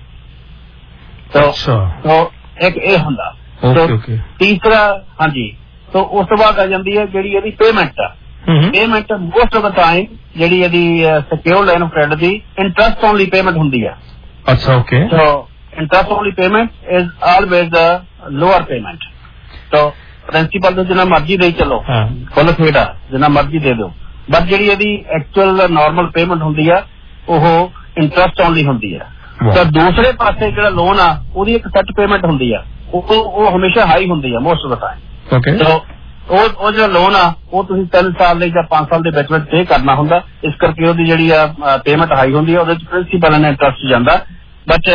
ਤਾਂ ਇੱਕ ਇਹ ਹੁੰਦਾ। ਤੀਸਰਾ ਹਾਂਜੀ, ਤਾਂ ਉਸ ਤੋਂ ਬਾਅਦ ਆ ਜਾਂਦੀ ਹੈ ਜਿਹੜੀ ਇਹਦੀ ਪੇਮੈਂਟ ਆ। Payment most of the time ਜਿਹੜੀ ਇਹਦੀ ਸਿਕਿਉਰਡ ਲਾਈਨ ਆਫ ਕ੍ਰੈਡਿਟ ਦੀ ਇੰਟਰਸਟ ਓਨਲੀ ਪੇਮੈਂਟ ਹੁੰਦੀ ਆ। ਅੱਛਾ, okay. So interest only payment is always the lower payment. ਤਾਂ ਪ੍ਰਿੰਸੀਪਲ ਤੋਂ ਜਿੰਨਾ ਮਰਜ਼ੀ ਦੇ ਚਲੋ, ਫੁੱਲ ਫੇਡ ਆ ਜਿੰਨਾ ਮਰਜ਼ੀ ਦੇ ਦਿਓ, ਬਟ ਜਿਹੜੀ ਇਹਦੀ ਐਕਚੁਅਲ ਨਾਰਮਲ ਪੇਮੈਂਟ ਹੁੰਦੀ ਆ ਉਹ ਇੰਟਰਸਟ ਓਨਲੀ ਹੁੰਦੀ ਆ। ਤਾਂ ਦੂਸਰੇ ਪਾਸੇ ਜਿਹੜਾ ਲੋਨ ਆ ਉਹਦੀ ਇੱਕ ਸੈਟ ਪੇਮੈਂਟ ਹੁੰਦੀ ਆ, ਉਹ ਉਹ ਹਮੇਸ਼ਾ ਹਾਈ ਹੁੰਦੀ ਆ most of the time. Okay. So ਉਹ ਉਹ ਜਿਹੜਾ ਲੋਨ ਆ ਉਹ ਤੁਸੀਂ ਤਿੰਨ ਸਾਲ ਲਈ ਜਾਂ ਪੰਜ ਸਾਲ ਦੇ ਵਿੱਚ ਵਿੱਚ ਪੇ ਕਰਨਾ ਹੁੰਦਾ, ਇਸ ਕਰਕੇ ਉਹਦੀ ਜਿਹੜੀ ਆ ਪੇਮੈਂਟ ਹਾਈ ਹੁੰਦੀ ਆ, ਉਹਦੇ ਚ ਪ੍ਰਿੰਸੀਪਲ ਐਂਡ ਇੰਟਰਸਟ ਜਾਂਦਾ। ਬਟ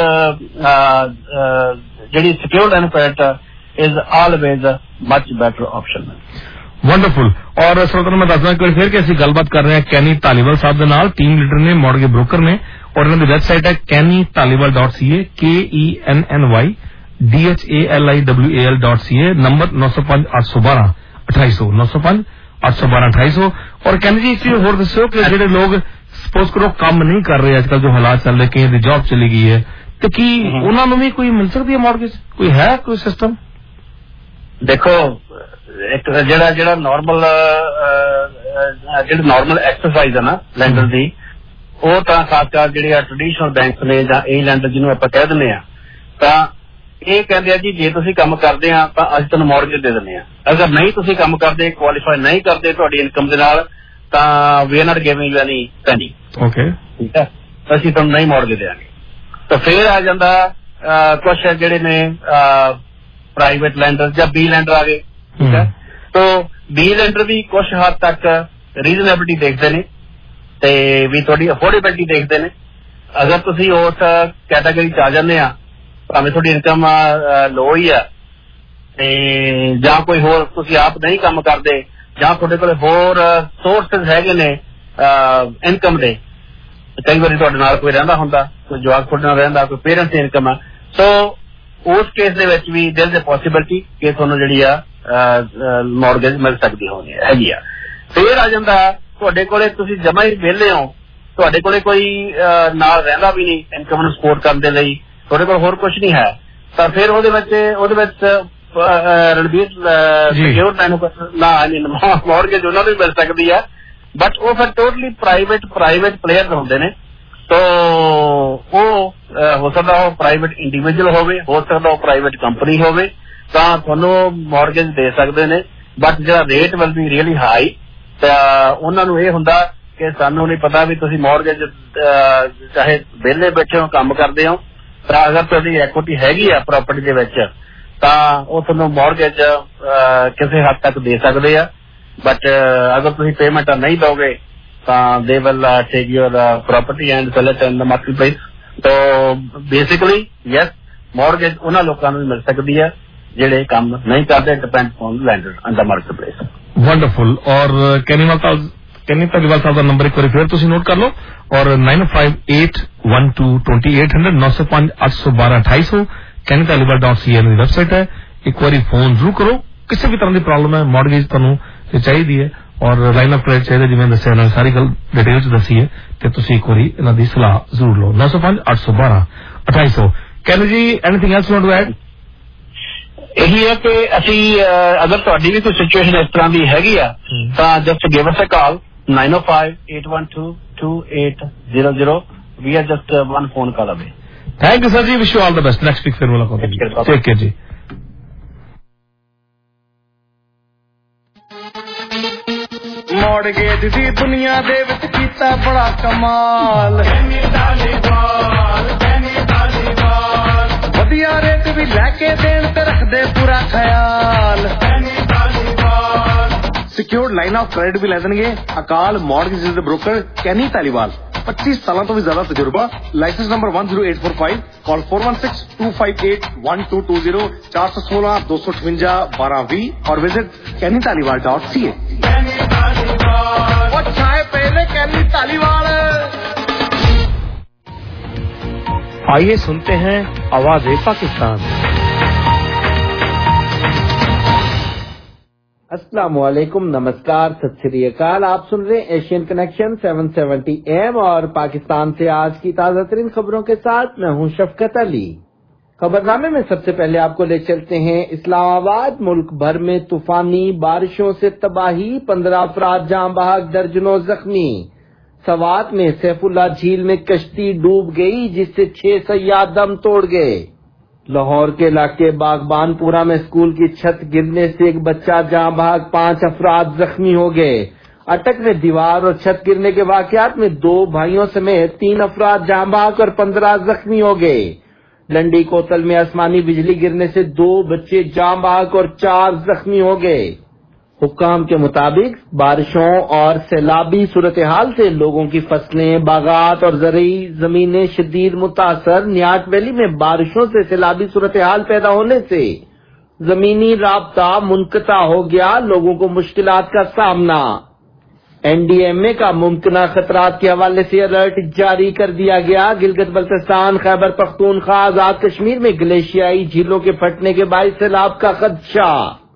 ਜਿਹੜੀ secured line of credit is always much better option. Wonderful. ਔਰ ਸਰੋਤਿਆਂ ਨੂੰ ਮੈਂ ਦੱਸਦਾ ਕਿ ਫਿਰ ਕਿ ਅਸੀਂ ਗੱਲਬਾਤ ਕਰ ਰਹੇ ਹਾਂ ਕੈਨੀ ਧਾਲੀਵਾਲ ਸਾਹਿਬ ਦੇ ਨਾਲ, ਟੀਮ ਲੀਡਰ ਨੇ, ਮੌਰਗੇਜ ਬ੍ਰੋਕਰ ਨੇ, ਔਰ ਇਹਨਾਂ ਦੀ ਵੈਬਸਾਈਟ ਹੈ Kenny Dhaliwal dot C A, K E N N Y D H A L I W A L dot C A. Number ਨੌ ਸੌ ਪੰਜ ਅੱਠ ਸੌ ਬਾਰਾਂ ਅਠਾਈ ਸੌ ਨੌ ਸੌ ਪੰਜ ਅੱਠ ਸੌ ਬਾਰਾਂ ਅਠਾਈ ਸੌ। ਔਰ ਕੈਨੀ ਜੀ ਇਸੇ ਹੋਰ ਦੱਸਿਓ ਕਿ ਜਿਹੜੇ ਲੋਕ ਸਪੋਜ਼ ਕਰੋ ਕੰਮ ਨਹੀਂ ਕਰ ਰਹੇ, ਅੱਜ ਕੱਲ ਜੋ ਹਾਲਾਤ ਚੱਲ ਰਹੇ, ਕਈ ਦੀ ਜੌਬ ਚਲੀ ਗਈ ਹੈ, ਤੇ ਕੀ ਉਹਨਾਂ ਨੂੰ ਵੀ ਕੋਈ ਮਿਲ ਸਕਦੀ ਹੈ ਮੌਰਗੇਜ? ਕੋਈ ਹੈ ਕੋਈ ਸਿਸਟਮ? ਦੇਖੋ ਇੱਕ ਜਿਹੜਾ ਜਿਹੜਾ ਨਾਰਮਲ ਜਿਹੜੀ ਨਾਰਮਲ ਐਕਸਰਸਾਈਜ਼ ਹੈ ਨਾ ਲੈਂਡਰ ਦੀ, ਉਹ ਤਾਂ ਖਾਸ ਕਰ ਜਿਹੜੇ ਆ ਟ੍ਰੈਡੀਸ਼ਨਲ ਬੈਂਕਸ ਨੇ ਜਾਂ ਇਹ ਲੈਂਡਰ ਜਿਹਨੂੰ ਆਪਾਂ ਕਹਿ ਦਿੰਦੇ ਆ, ਤਾਂ ਇਹ ਕਹਿੰਦੇ ਆ ਜੀ ਜੇ ਤੁਸੀਂ ਕੰਮ ਕਰਦੇ ਆ ਤਾਂ ਅਸੀਂ ਤੁਹਾਨੂੰ ਮੌਰਗੇਜ ਦੇ ਦਿੰਦੇ ਆ। ਅਗਰ ਨਹੀਂ ਤੁਸੀਂ ਕੰਮ ਕਰਦੇ, ਕੁਆਲੀਫਾਈ ਨਹੀਂ ਕਰਦੇ ਤੁਹਾਡੀ ਇਨਕਮ ਦੇ ਨਾਲ, ਤਾਂ we are not giving you any penny. Okay, ਠੀਕ ਹੈ, ਅਸੀਂ ਤੁਹਾਨੂੰ ਨਹੀਂ ਮੌਰਗੇਜ ਦੇਵਾਂਗੇ। ਤਾਂ ਫੇਰ ਆ ਜਾਂਦਾ ਕੁਛ ਜਿਹੜੇ ਨੇ ਪ੍ਰਾਈਵੇਟ ਲੈਂਡਰ ਜਾਂ ਬੀ ਲੈਂਡਰ ਆ ਗਏ, ਠੀਕ ਹੈ। ਤੋ ਬੀ ਲੈਂਡਰ ਵੀ ਕੁਛ ਹੱਦ ਤੱਕ ਰੀਜ਼ਨੇਬਿਲਿਟੀ ਦੇਖਦੇ ਨੇ ਤੇ ਵੀ ਤੁਹਾਡੀ ਅਫੋਰਡੇਬਿਲਿਟੀ ਦੇਖਦੇ ਨੇ। ਅਗਰ ਤੁਸੀਂ ਉਸ ਕੈਟਾਗਰੀ ਚ ਆ ਜਾਂਦੇ ਆ, ਭਾਵੇਂ ਤੁਹਾਡੀ ਇਨਕਮ ਲੋ ਹੀ ਆ ਤੇ ਜਾਂ ਕੋਈ ਹੋਰ ਤੁਸੀਂ ਆਪ ਨਹੀਂ ਕੰਮ ਕਰਦੇ, ਜਾਂ ਤੁਹਾਡੇ ਕੋਲ ਹੋਰ ਸੋਰਸਿਸ ਹੈਗੇ ਨੇ ਇਨਕਮ ਦੇ, ਕਈ ਵਾਰੀ ਤੁਹਾਡੇ ਨਾਲ ਕੋਈ ਰਹਿੰਦਾ ਹੁੰਦਾ, ਕੋਈ ਜਵਾਕ ਤੁਹਾਡੇ ਨਾਲ ਰਹਿੰਦਾ, ਕੋਈ ਪੇਰੈਂਟਸ ਦੀ ਇਨਕਮ ਆ, ਸੋ ਉਸ ਕੇਸ ਦੇ ਵਿੱਚ ਵੀ ਦੇਰ ਇਜ਼ ਅ ਪੋਸੀਬਿਲਿਟੀ ਕਿ ਤੁਹਾਨੂੰ ਜਿਹੜੀ ਆ ਮੌਰਗੇਜ ਮਿਲ ਸਕਦੀ ਹੋਣੀ ਹੈਗੀ ਆ। ਫੇਰ ਆ ਜਾਂਦਾ ਤੁਹਾਡੇ ਕੋਲੇ ਤੁਸੀਂ ਜਮਾ ਹੀ ਵਿਹਲੇ ਹੋ, ਤੁਹਾਡੇ ਕੋਲੇ ਕੋਈ ਨਾਲ ਰਹਿੰਦਾ ਵੀ ਨਹੀਂ ਇਨਕਮ ਨੂੰ ਸਪੋਰਟ ਕਰਨ ਦੇ ਲਈ, ਤੁਹਾਡੇ ਕੋਲ ਹੋਰ ਕੁਝ ਨਹੀਂ ਹੈ, ਤਾਂ ਫਿਰ ਉਹਦੇ ਵਿੱਚ ਉਹਦੇ ਵਿੱਚ ਰਣਬੀਰ ਸਿਕਿਉਰ ਮੌਰਗੇਜ ਉਹਨਾਂ ਨੂੰ ਮਿਲ ਸਕਦੀ ਆ, ਬਟ ਉਹ ਫਿਰ ਟੋਟਲੀ ਪ੍ਰਾਈਵੇਟ ਪ੍ਰਾਈਵੇਟ ਪਲੇਅਰ ਹੁੰਦੇ ਨੇ। ਤੋ ਉਹ ਹੋ ਸਕਦਾ ਉਹ ਪ੍ਰਾਈਵੇਟ ਇੰਡੀਵਿਜੂਅਲ ਹੋਵੇ, ਹੋ ਸਕਦਾ ਉਹ ਪ੍ਰਾਈਵੇਟ ਕੰਪਨੀ ਹੋਵੇ, ਤਾਂ ਤੁਹਾਨੂੰ ਮੌਰਗੇਜ ਦੇ ਸਕਦੇ ਨੇ। ਬਟ ਜਿਹੜਾ rate will be really high, ਤਾਂ ਉਹਨਾਂ ਨੂੰ ਇਹ ਹੁੰਦਾ ਕਿ ਸਾਨੂੰ ਨਹੀਂ ਪਤਾ ਵੀ ਤੁਸੀਂ ਮੌਰਗੇਜ ਚਾਹੇ ਵਿਹਲੇ ਬੈਠੇ ਹੋ ਕੰਮ ਕਰਦੇ ਹੋ, ਤਾਂ ਅਗਰ ਤੁਹਾਡੀ ਐਕੁਇਟੀ ਹੈਗੀ ਆ ਪ੍ਰਾਪਰਟੀ ਦੇ ਵਿੱਚ ਤਾਂ ਉਹ ਤੁਹਾਨੂੰ ਮੌਰਗੇਜ ਕਿਸੇ ਹੱਦ ਤੱਕ ਦੇ ਸਕਦੇ ਆ। ਬਟ ਅਗਰ ਤੁਸੀਂ ਪੇਮੈਂਟ ਨਹੀਂ ਦੋਗੇ ਤਾਂ they will take your property and sell it in the market place. ਤੋ ਬੇਸਿਕਲੀ ਯੈਸ, ਮੌਰਗੇਜ ਉਹਨਾਂ ਲੋਕਾਂ ਨੂੰ ਮਿਲ ਸਕਦੀ ਹੈ ਜਿਹੜੇ ਕੰਮ ਨਹੀਂ ਕਰਦੇ, depend on lender and the market place. Wonderful. ਔਰ ਕੈਨੀ ਕੈਨੀ ਧਾਲੀਵਾਲ ਸਾਹਿਬ ਦਾ ਨੰਬਰ ਇੱਕ ਵਾਰੀ ਫਿਰ ਤੁਸੀਂ ਨੋਟ ਕਰ ਲਓ, ਔਰ nine five eight one two twenty eight hundred ਨੌ ਸੌ ਪੰਜ ਅੱਠ ਸੌ ਬਾਰਾਂ ਅਠਾਈ ਸੌ Kenny Dhaliwal dot C N ਦੀ ਵੈਬਸਾਈਟ ਹੈ। ਇੱਕ ਵਾਰੀ ਫੋਨ ਜ਼ਰੂਰ ਕਰੋ, ਕਿਸੇ ਵੀ ਤਰ੍ਹਾਂ ਦੀ ਪ੍ਰੋਬਲਮ ਹੈ, ਮੌਰਗੇਜ ਤੁਹਾਨੂੰ ਚਾਹੀਦੀ ਹੈ ਔਰ ਲਾਈਨ ਆਫ ਕ੍ਰੈਡਿਟ ਚਾਹੀਦਾ, ਜਿਵੇਂ ਦੱਸਿਆ ਇਹਨਾਂ ਨੇ ਸਾਰੀ ਗੱਲ ਡਿਟੇਲ ਚ ਦੱਸੀ ਹੈ, ਤੇ ਤੁਸੀਂ ਇੱਕ ਵਾਰੀ ਇਹਨਾਂ ਦੀ ਸਲਾਹ ਜ਼ਰੂਰ ਲਓ। ਨੌ ਸੌ ਪੰਜ ਅੱਠ ਸੌ ਬਾਰਾਂ ਅਠਾਈ ਸੌ। Kenny ji anything else you want to add? ਇਹੀ ਹੈ ਕਿ ਅਸੀਂ ਅਗਰ ਤੁਹਾਡੀ ਵੀ ਕੋਈ ਸਿਚੁਏਸ਼ਨ ਇਸ ਤਰ੍ਹਾਂ ਦੀ ਹੈਗੀ ਆ ਤਾਂ just give us a call, nine oh five, eight one two, two eight zero zero. We are just uh, one phone call away. Thank you sir ji, wish you all the best. Next week फिर मुलाकात होगी. Take care ji. Mortgage दी दुनिया दे विच कीता बड़ा कमाल. वधिया रेट भी लैके देन ते रखदे पूरा ख्याल. सिक्योर्ड लाइन ऑफ क्रेडिट भी लै देणगे. अकाल मॉडगेज दे ब्रोकर कैनी तालीवाल. पच्चीस साल तो भी ज्यादा तजुर्बा. Licence number one zero eight four five. Call four one six, two five eight, one two two zero, four one six, two five eight, one two बीस और visit Kenny Dhaliwal dot C A. और चाहे पहले कैनी तालीवाल. आइए सुनते हैं आवाज़ पाकिस्तान. अस्सलाम वालेकुम, नमस्कार, सत श्री अकाल. आप सुन रहे हैं Asian Connection seven seventy A M और पाकिस्तान से आज की ताजा तरीन खबरों के साथ मैं हूं शफकत अली. खबरनामे में सबसे पहले आपको ले चलते हैं इस्लामाबाद. मुल्क भर में तूफानी बारिशों से तबाही, पंद्रह अफराद जान बहक, दर्जनों जख्मी. सवात में सैफुल्ला झील में कश्ती डूब गई जिससे छह सयाह दम तोड़ गए. लाहौर के इलाके बागबानपुरा में स्कूल की छत गिरने से एक बच्चा जान बहक, पांच अफराद जख्मी हो गए. अटक में दीवार और छत गिरने के वाकयात में दो भाइयों समेत तीन अफराद जान बहक और पंद्रह जख्मी हो गए. लंडी कोतल में आसमानी बिजली गिरने से दो बच्चे जान बहक और चार जख्मी हो गए. हुक्काम के मुताबिक बारिशों और सैलाबी सूरत हाल से लोगों की फसलें, बागात और ज़रूरी जमीनें शदीद मुतासर. न्याट वैली में बारिशों से सैलाबी सूरत हाल पैदा होने से जमीनी राब्ता मुनक़ता हो गया, लोगों को मुश्किलात का सामना. एन डी एम ए का मुमकिन खतरात के हवाले से अलर्ट जारी कर दिया गया. गिलगित बल्तिस्तान, खैबर पख्तूनख्वा, आजाद कश्मीर में ग्लेशियाई झीलों के फटने के बायस सैलाब का खदशा.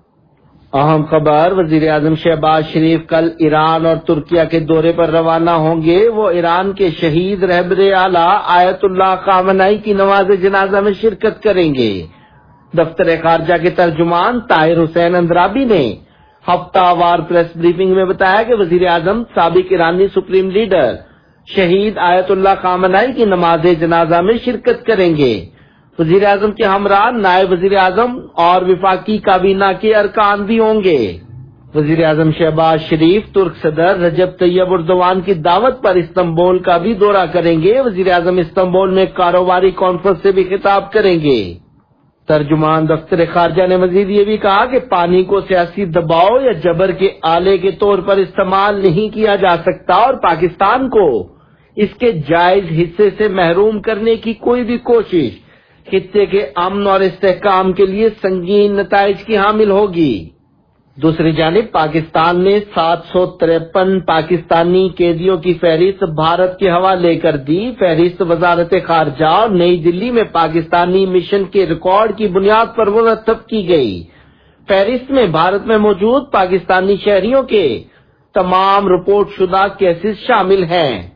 अहम खबर, वजीर आजम शहबाज शरीफ कल ईरान और तुर्किया के दौरे पर रवाना होंगे. वो ईरान के शहीद रहबरे आला आयतुल्लाह खामनाई की नमाज जनाजा में शिरकत करेंगे. दफ्तर खारजा के तर्जुमान ताहिर हुसैन अंद्राबी ने हफ्तावार प्रेस ब्रीफिंग में बताया कि वजीर आजम साबिक ईरानी सुप्रीम लीडर शहीद आयतुल्लाह खामनाई की नमाज जनाजा में शिरकत करेंगे. वजीर आजम के हमरा नायब वजीर आजम और विफाकी काबीना के अरकान भी होंगे. वजीर आजम शहबाज शरीफ तुर्क सदर रजब तैयब उर्दवान की दावत पर इस्तांबुल का भी दौरा करेंगे. वजीर आजम इस्तांबुल में कारोबारी कॉन्फ्रेंस से भी खिताब करेंगे. तर्जुमान दफ्तर खारजा ने मजीद ये भी कहा कि पानी को सियासी दबाव या जबर के आले के तौर पर इस्तेमाल नहीं किया जा सकता और पाकिस्तान को इसके जायज हिस्से से महरूम करने की कोई भी कोशिश खित्ते के अमन और इस्तेहकाम के लिए संगीन नताइज की हामिल होगी. दूसरी जानिब पाकिस्तान ने सात सौ तिरपन पाकिस्तानी कैदियों की फहरिस्त भारत के हवाले कर दी. फहरिस्त वजारत खारजा और नई दिल्ली में पाकिस्तानी मिशन के रिकॉर्ड की बुनियाद पर मुरतब की गई. फहरिस्त में भारत में मौजूद पाकिस्तानी शहरियों के तमाम रिपोर्ट शुदा केसेस शामिल हैं.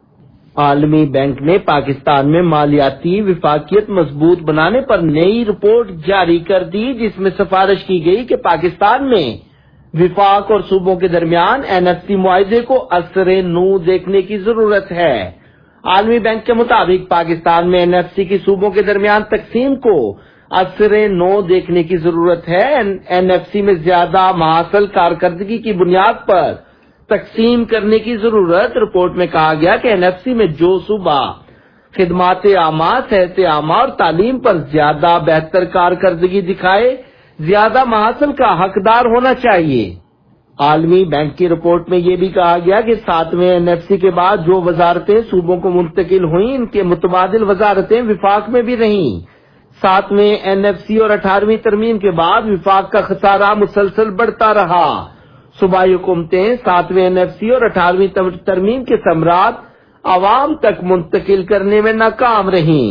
आलमी बैंक ने पाकिस्तान में मालियाती विफाकियत मजबूत बनाने पर नई रिपोर्ट जारी कर दी जिसमें सिफारिश की गई कि पाकिस्तान में विफाक और सूबों के दरमियान एन एफ सी मुआहदे को असरे नू देखने की जरूरत है. आलमी बैंक के मुताबिक पाकिस्तान में एन एफ सी की सूबों के दरमियान तकसीम को असरे नो देखने की जरूरत है. एन एफ सी में ज्यादा महासल कारकर्दगी की बुनियाद पर तकसीम करने की जरूरत. रिपोर्ट में कहा गया कि एन एफ सी में जो सूबा खिदमात आमा, सेहत आमा और तालीम पर ज्यादा बेहतर कारकर्दगी दिखाए, ज्यादा महासल का हकदार होना चाहिए. आलमी बैंक की रिपोर्ट में यह भी कहा गया कि सातवें एन एफ सी के बाद जो वजारतें सूबों को मुंतकिल हुई, इनके मुतबादिल वजारतें विफाक में भी रहीं. सातवें एन एफ सी और अठारहवीं तरमीम के बाद विफाक का खसारा मुसलसल बढ़ता रहा. सूबाई हुकूमतें सातवें एन एफ सी और अठारहवीं तरमीम के समरात आवाम तक मुंतकिल करने में नाकाम रहीं.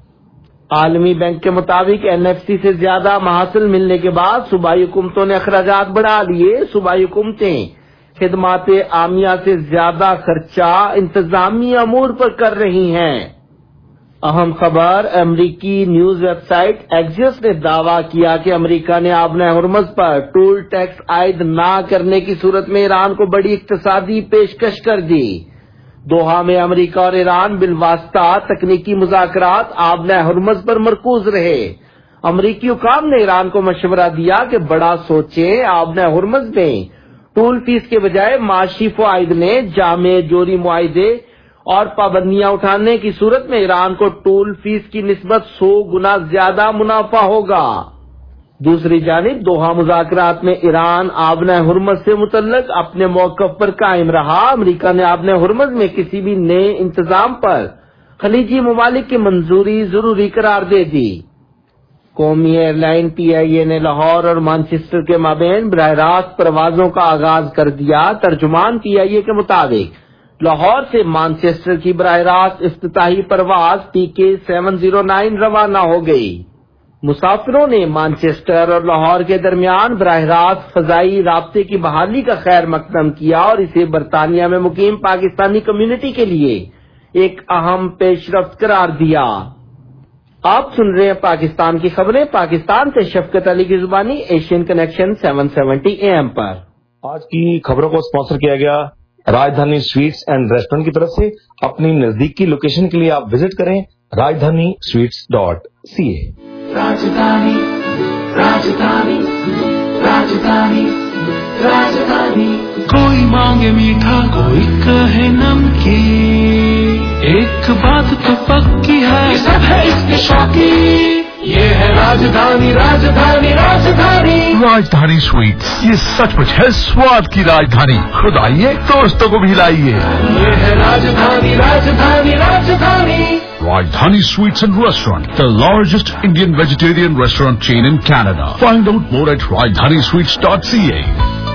आलमी बैंक के मुताबिक एन एफ सी से ज्यादा महासिल मिलने के बाद सूबाई हुकूमतों ने अखराजात बढ़ा लिए. सूबाई हुकूमतें खिदमात आमिया से ज्यादा खर्चा इंतजामी अमूर पर कर रही हैं. अहम खबर, अमेरिकी न्यूज वेबसाइट एक्सियस ने दावा किया कि अमेरिका ने आबना हुर्मुज़ पर टूल टैक्स आयद न करने की सूरत में ईरान को बड़ी इक्तसादी पेशकश कर दी। दोहा में अमेरिका और ईरान बिलवास्ता तकनीकी मुज़ाकरात आबना हुर्मुज़ पर मरकूज रहे। अमेरिकी हुकाम ने ईरान को मशवरा दिया कि बड़ा सोचे, आबना हुर्मुज़ में टूल फीस के बजाय माशी फ़वाइद ने जामे जोरी मुआहिदे और पाबंदियां उठाने की सूरत में ईरान को टूल फीस की निस्बत सौ गुना ज्यादा मुनाफा होगा। दूसरी जानिब दोहा मुज़ाकरात में ईरान आबना हुर्मुज़ से मुतल्लिक अपने मौक़िफ़ पर कायम रहा। अमेरिका ने आबना हुर्मुज़ में किसी भी नए इंतजाम पर खलीजी ममालिक की मंजूरी जरूरी करार दे दी। कौमी एयरलाइन पी आई ए ने लाहौर और मैनचेस्टर के माबैन बराह रास्त परवाजों का आगाज कर दिया। तर्जुमान पी आई ए के मुताबिक लाहौर से मैनचेस्टर की बराह रास्त इफ्तिताही परवाज P K seven zero nine रवाना हो गई। मुसाफिरों ने मैनचेस्टर और लाहौर के दरमियान बराह रास्त फजाई राब्ते की बहाली का खैर मकदम किया और इसे बरतानिया में मुकीम पाकिस्तानी कम्युनिटी के लिए एक अहम पेशरफ्त करार दिया। आप सुन रहे हैं पाकिस्तान की खबरें। पाकिस्तान से शफकत अली की जुबानी Asian Connection seven seventy A M पर। आज की खबरों को स्पॉन्सर किया गया राजधानी स्वीट्स एंड रेस्टोरेंट की तरफ से। अपनी नजदीकी लोकेशन के लिए आप विजिट करें राजधानी स्वीट्स डॉट सी ए। राजधानी राजधानी राजधानी राजधानी। कोई मांगे मीठा कोई कहे नमकीन, एक बात तो पक्की है ये सब है इसके शौकीन। ये है राजधानी राजधानी राजधानी राजधानी स्वीट्स, ये सचमुच है स्वाद की राजधानी। खुद आइए, दोस्तों को भी लाइए। ये है राजधानी राजधानी राजधानी। Rajdhani Sweets and Restaurant, the largest Indian vegetarian restaurant chain in Canada. Find out more at rajdhani sweets dot c a.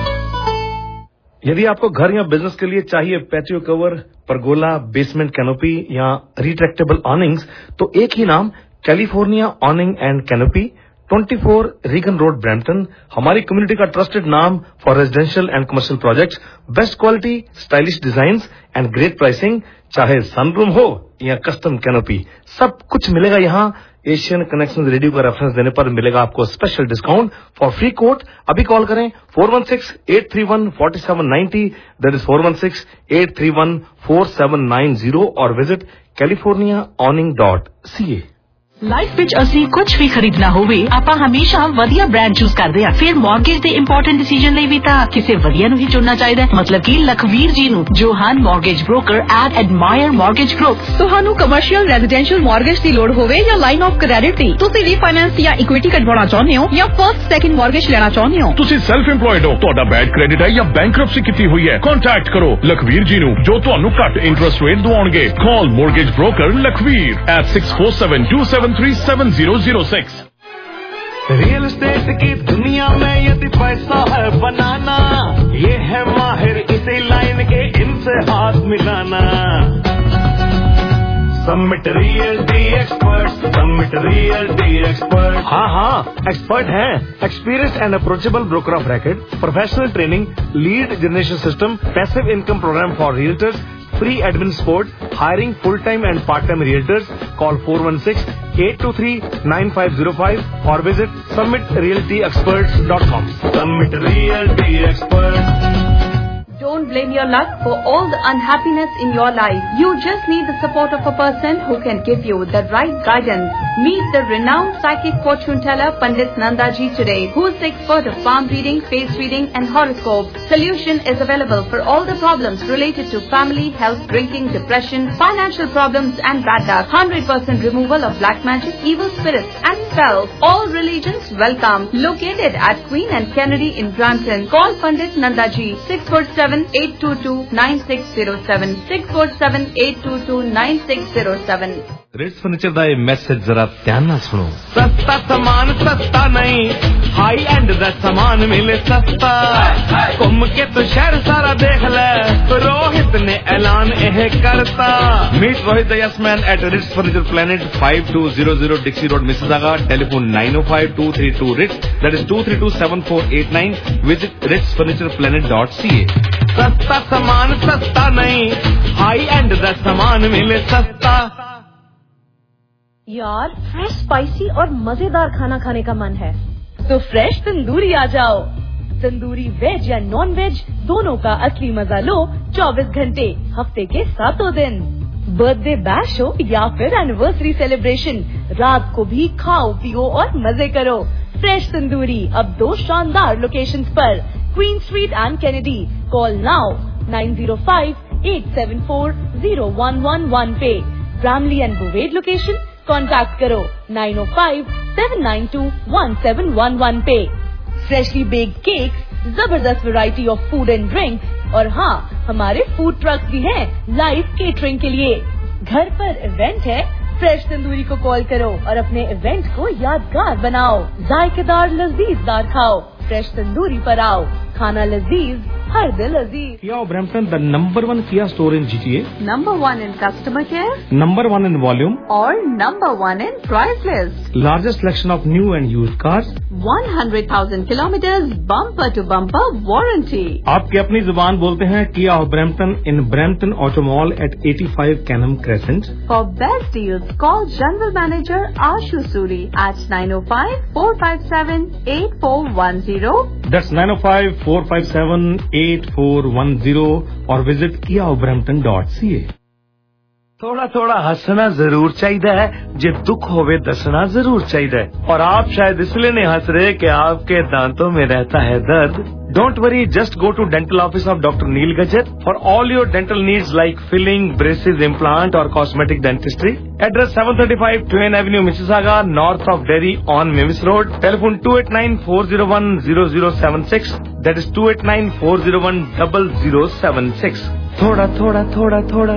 यदि आपको घर या बिजनेस के लिए चाहिए patio cover, pergola, basement canopy या रिट्रैक्टेबल ऑनिंग्स, तो एक ही नाम, कैलिफोर्निया ऑनिंग एंड कैनोपी, चौबीस रीगन रोड, ब्रैम्पटन। हमारी कम्युनिटी का ट्रस्टेड नाम for residential and commercial projects. Best quality, stylish designs and great pricing. चाहे सनरूम हो या कस्टम कैनोपी, सब कुछ मिलेगा यहाँ। एशियन कनेक्शन रेडियो का रेफरेंस देने पर मिलेगा आपको special discount. For free quote अभी कॉल करें four one six eight three one four seven nine zero, that is four one six eight three one four seven nine zero, और visit California awning dot C A. Life ਵਿੱਚ ਅਸੀਂ ਕੁਝ ਵੀ ਖਰੀਦਣਾ ਹੋਵੇ ਆਪਾਂ ਹਮੇਸ਼ਾ ਵਧੀਆ ਬ੍ਰਾਂਡ ਚੂਜ਼ ਕਰਦੇ ਹਾਂ। ਫਿਰ ਮਾਰਗੇਜ ਦੇ ਇੰਪੋਰਟੈਂਟ ਡਿਸੀਜਨ ਲਈ ਵੀ ਤਾਂ ਕਿਸੇ ਵਧੀਆ ਨੂੰ ਹੀ ਚੁਣਨਾ ਚਾਹੀਦਾ ਹੈ। ਮਤਲਬ ਕਿ ਲਖਵੀਰ ਜੀ ਨੂੰ, ਜੋ ਹਨ mortgage broker at Admire mortgage group. ਤੁਹਾਨੂੰ ਕਮਰਸ਼ੀਅਲ ਰੈਜ਼ੀਡੈਂਸ਼ੀਅਲ ਮਾਰਗੇਜ ਦੀ ਲੋੜ ਹੋਵੇ ਜਾਂ ਲਾਈਨ ਆਫ ਕ੍ਰੈਡਿਟ ਦੀ, ਤੁਸੀਂ ਰੀਫਾਈਨੈਂਸ ਜਾਂ ਇਕੁਇਟੀ ਕਢਵਾਉਣਾ ਚਾਹੁੰਦੇ ਹੋ ਜਾਂ ਫਰਸਟ ਸੈਕਿੰਡ ਮਾਰਗੇਜ ਲੈਣਾ ਚਾਹੁੰਦੇ ਹੋ, ਤੁਸੀਂ ਸੈਲਫ ਇੰਪਲੋਇਡ ਹੋ, ਤੁਹਾਡਾ ਬੈਡ ਕ੍ਰੈਡਿਟ ਹੈ ਜਾਂ ਬੈਂਕਰਪਸੀ ਕੀਤੀ ਹੋਈ ਹੈ, ਕੰਟੈਕਟ ਕਰੋ ਲਖਵੀਰ ਜੀ ਨੂੰ ਜੋ ਤੁਹਾਨੂੰ ਘੱਟ ਇੰਟਰਸਟ ਰੇਟ ਦਵਾਉਣਗੇ। Call mortgage broker Lakhvir at six four seven two seven three seven zero zero six. Real estate की दुनिया में यदि पैसा है बनाना, ये है माहिर इसी लाइन के, इनसे हाथ मिलाना। Submit realty expert, submit realty expert. हाँ हाँ एक्सपर्ट हैं। Experience and approachable broker of record, professional training, lead generation system, passive income program for realtors, free admin support, hiring full-time and part-time realtors. Call four one six eight two three nine five zero five or visit summit realty experts dot com. Summit Realty Experts. Don't blame your luck for all the unhappiness in your life. You just need the support of a person who can give you the right guidance. Meet the renowned psychic fortune teller Pandit Nandaji today, who is the expert of palm reading, face reading and horoscopes. Solution is available for all the problems related to family, health, drinking, depression, financial problems and bad luck. one hundred percent removal of black magic, evil spirits and spells. All religions welcome. Located at Queen and Kennedy in Brampton. Call Pandit Nandaji six four seven eight two two nine six zero seven six four seven eight two two nine six zero seven। Ritz furniture ਦਾ ਇਹ message ਜ਼ਰਾ ਧਿਆਨ ਨਾਲ ਸੁਣੋ। सस्ता सामान सस्ता नहीं, हाई एंड दा सामान मिले सस्ता। घूम के तो शहर सारा देख ले, रोहित ने ऐलान यह करता। Meet Rohit the yes man at Ritz furniture planet five two zero zero Dixie road Mississauga. Telephone nine O five two three two Ritz, that is two three two seven four eight nine. Visit Ritz furniture planet dot C A. सस्ता सामान सस्ता नहीं, high and दा सामान मिले सस्ता। यार fresh spicy और मजेदार खाना खाने का मन है तो फ्रेश तंदूरी आ जाओ। तंदूरी वेज या नॉन वेज दोनों का असली मजा लो चौबीस घंटे हफ्ते के सातों दिन। बर्थडे बैश हो या फिर एनिवर्सरी सेलिब्रेशन, रात को भी खाओ पियो और मजे करो। फ्रेश तंदूरी अब दो शानदार लोकेशंस पर, Queen street and Kennedy. Call now nine zero five eight seven four zero one one one पे। Bramalea and Bovaird location contact करो nine O five seven nine two one seven one one पे। Freshly baked cakes, जबरदस्त variety of food and drinks और हाँ हमारे food trucks भी हैं live catering के लिए। घर पर इवेंट है, फ्रेश तंदूरी को कॉल करो और अपने इवेंट को यादगार बनाओ। जायकेदार लजीजदार खाओ, फ्रेश तंदूरी पर आओ। खाना लजीज, हर दिल अजीज। Kia of Brampton, the number one Kia store in G T A. Number one in customer care. Number one in volume. Or number one in price list. Largest selection of new and used cars. one hundred thousand kilometers bumper to bumper warranty. आपकी अपनी जुबान बोलते हैं Kia of Brampton in Brampton Auto Mall at eighty-five Canham Crescent. For best deals, call General Manager Ashu Suri at nine oh five, four five seven, eight four one zero. That's nine oh five, four five seven, eight four one zero और visit kia of brampton dot c a। थोड़ा थोड़ा हंसना जरूर चाहिए, जे दुख होवे दसना जरूर चाहिए। और आप शायद इसलिए नहीं हंस रहे कि आपके दांतों में रहता है दर्द। Don't worry, just go to dental office of doctor Neel Gajjar for all your dental needs like filling, braces, implant और cosmetic dentistry. Address seven thirty five Twain avenue Mississauga, north of Derry on Mavis road. Telephone two eight nine four zero one zero zero seven six, that is two eight nine four zero one double zero seven six. थोड़ा थोड़ा थोड़ा थोड़ा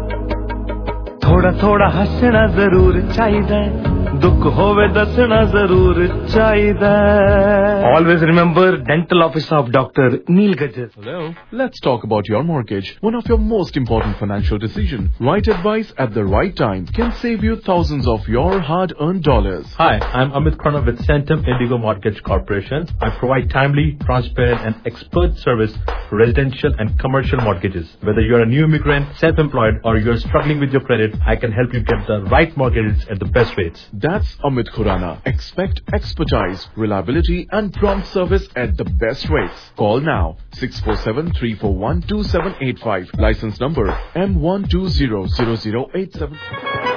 थोड़ा थोड़ा हंसना जरूर चाहिए, दुख होवे दसना जरूर चाहिए। Always remember dental office of Doctor Neil Gajjar. Hello. Let's talk about your mortgage. One of your most important financial decisions. Right advice at the right time can save you thousands of your hard-earned dollars. Hi, I'm Amit Karna with Centum Indigo Mortgage Corporation. I provide timely, transparent and expert service for residential and commercial mortgages. Whether you're a new immigrant, self-employed or you're struggling with your credit, I can help you get the right mortgages at the best rates. That's Amit Khurana. Expect expertise, reliability and prompt service at the best rates. Call now six four seven, three four one, two seven eight five. License number M one two zero zero zero eight seven.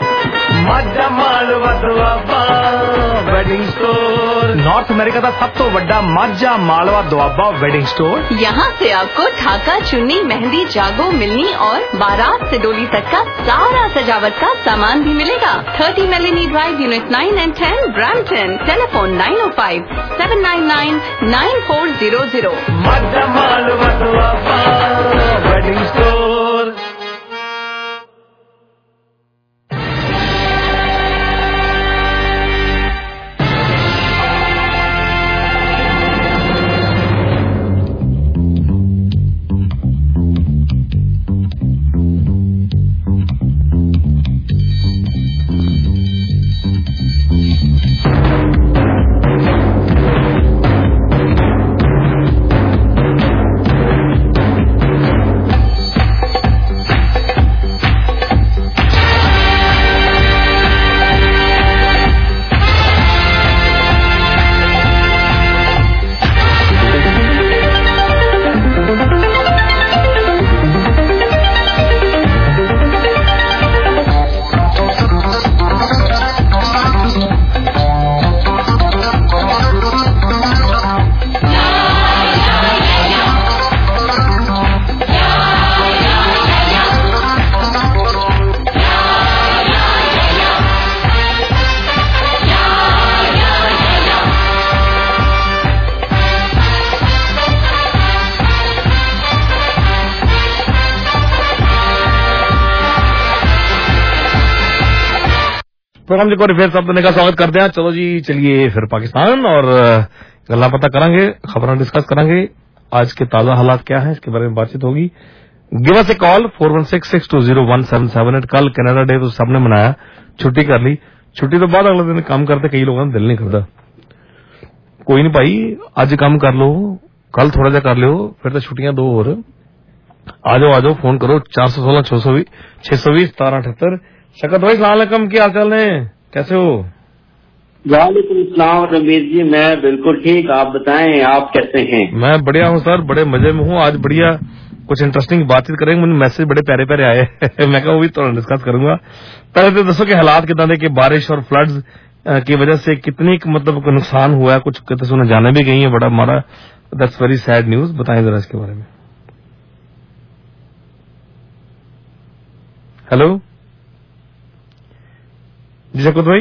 Wedding store North America का सब तो बड़ा माझा Malwa Doaba wedding store. यहाँ से आपको ढाका, चुन्नी, मेहंदी, जागो, मिलनी और बारात से डोली तक का सारा सजावट का सामान भी मिलेगा। Thirty Melanie drive, unit nine and ten, Brampton. Telephone nine O five seven nine nine nine four zero zero. Majha Malwa Doaba wedding store. Program को फिर सब का स्वागत करते हैं। चलो जी, चलिए फिर पाकिस्तान और गल्ला पता करेंगे, खबर डिस्कस करेंगे। आज के ताजा हालात क्या हैं इसके बारे में बातचीत होगी। Give us a call four one six six two zero one seven seven eight. कल कनाडा डे तो सबने मनाया, छुट्टी कर ली। छुट्टी तो बाद अगले दिन काम करते कई लोगों का दिल नहीं करता। कोई नहीं भाई, आज काम कर लो, कल थोड़ा सा कर लो, फिर तो छुट्टियां दो और। आ जाओ आ जाओ, फोन करो चार सौ सोलह छह सौ बीस छह सौ बीस सतारह अठहत्तर। शकत भाई सलाम अलैकुम, क्या हाल चाल है? कैसे हो? वालेकुम सलाम रमीज जी, मैं बिल्कुल ठीक, आप बताएं आप कैसे हैं? मैं बढ़िया हूँ सर, बड़े मजे में हूँ। आज बढ़िया कुछ इंटरेस्टिंग बातचीत करेंगे, मुझे मैसेज बड़े प्यारे प्यारे आए मैं कहा वो भी थोड़ा डिस्कस करूंगा। पहले तो दसो कि हालात कितना थे कि बारिश और फ्लड्स की वजह से कितनी मतलब नुकसान हुआ है, कुछ कहते सुना जाने भी गई है, बड़ा मारा, दैट्स वेरी सैड न्यूज। बताएं जरा इसके बारे में। हेलो जी शकुत भाई,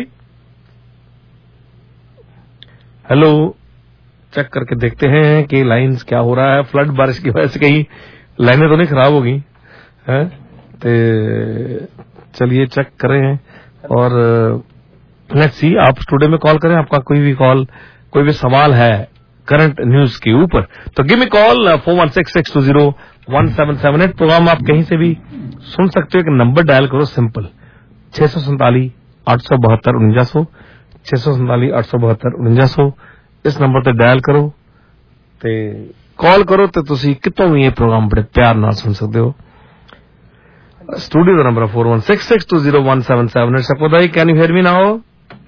हेलो, चेक करके देखते हैं कि लाइंस क्या हो रहा है। फ्लड बारिश की वजह से कहीं लाइनें तो नहीं खराब हो गई हैं? तो चलिए चेक करें और लेट्स सी। आप स्टूडियो में कॉल करें, आपका कोई भी कॉल, कोई भी सवाल है करंट न्यूज के ऊपर तो give me call four one six six two zero one seven seven eight. Program आप कहीं से भी सुन सकते हो, एक नंबर डायल करो सिंपल, छह सौ सैंतालीस आठ सौ बहत्तर उनजा सौ, छह सौ सैंतालीस आठ सौ बहत्तर उनजा सौ। इस नंबर ते डायल करो ते कॉल करो तो तुसी कितों भी ये प्रोग्राम बड़े प्यार नाल सुन सकते हो। स्टूडियो का नंबर है four one six six two zero one seven seven eight. Shafqat भाई, can you hear me now?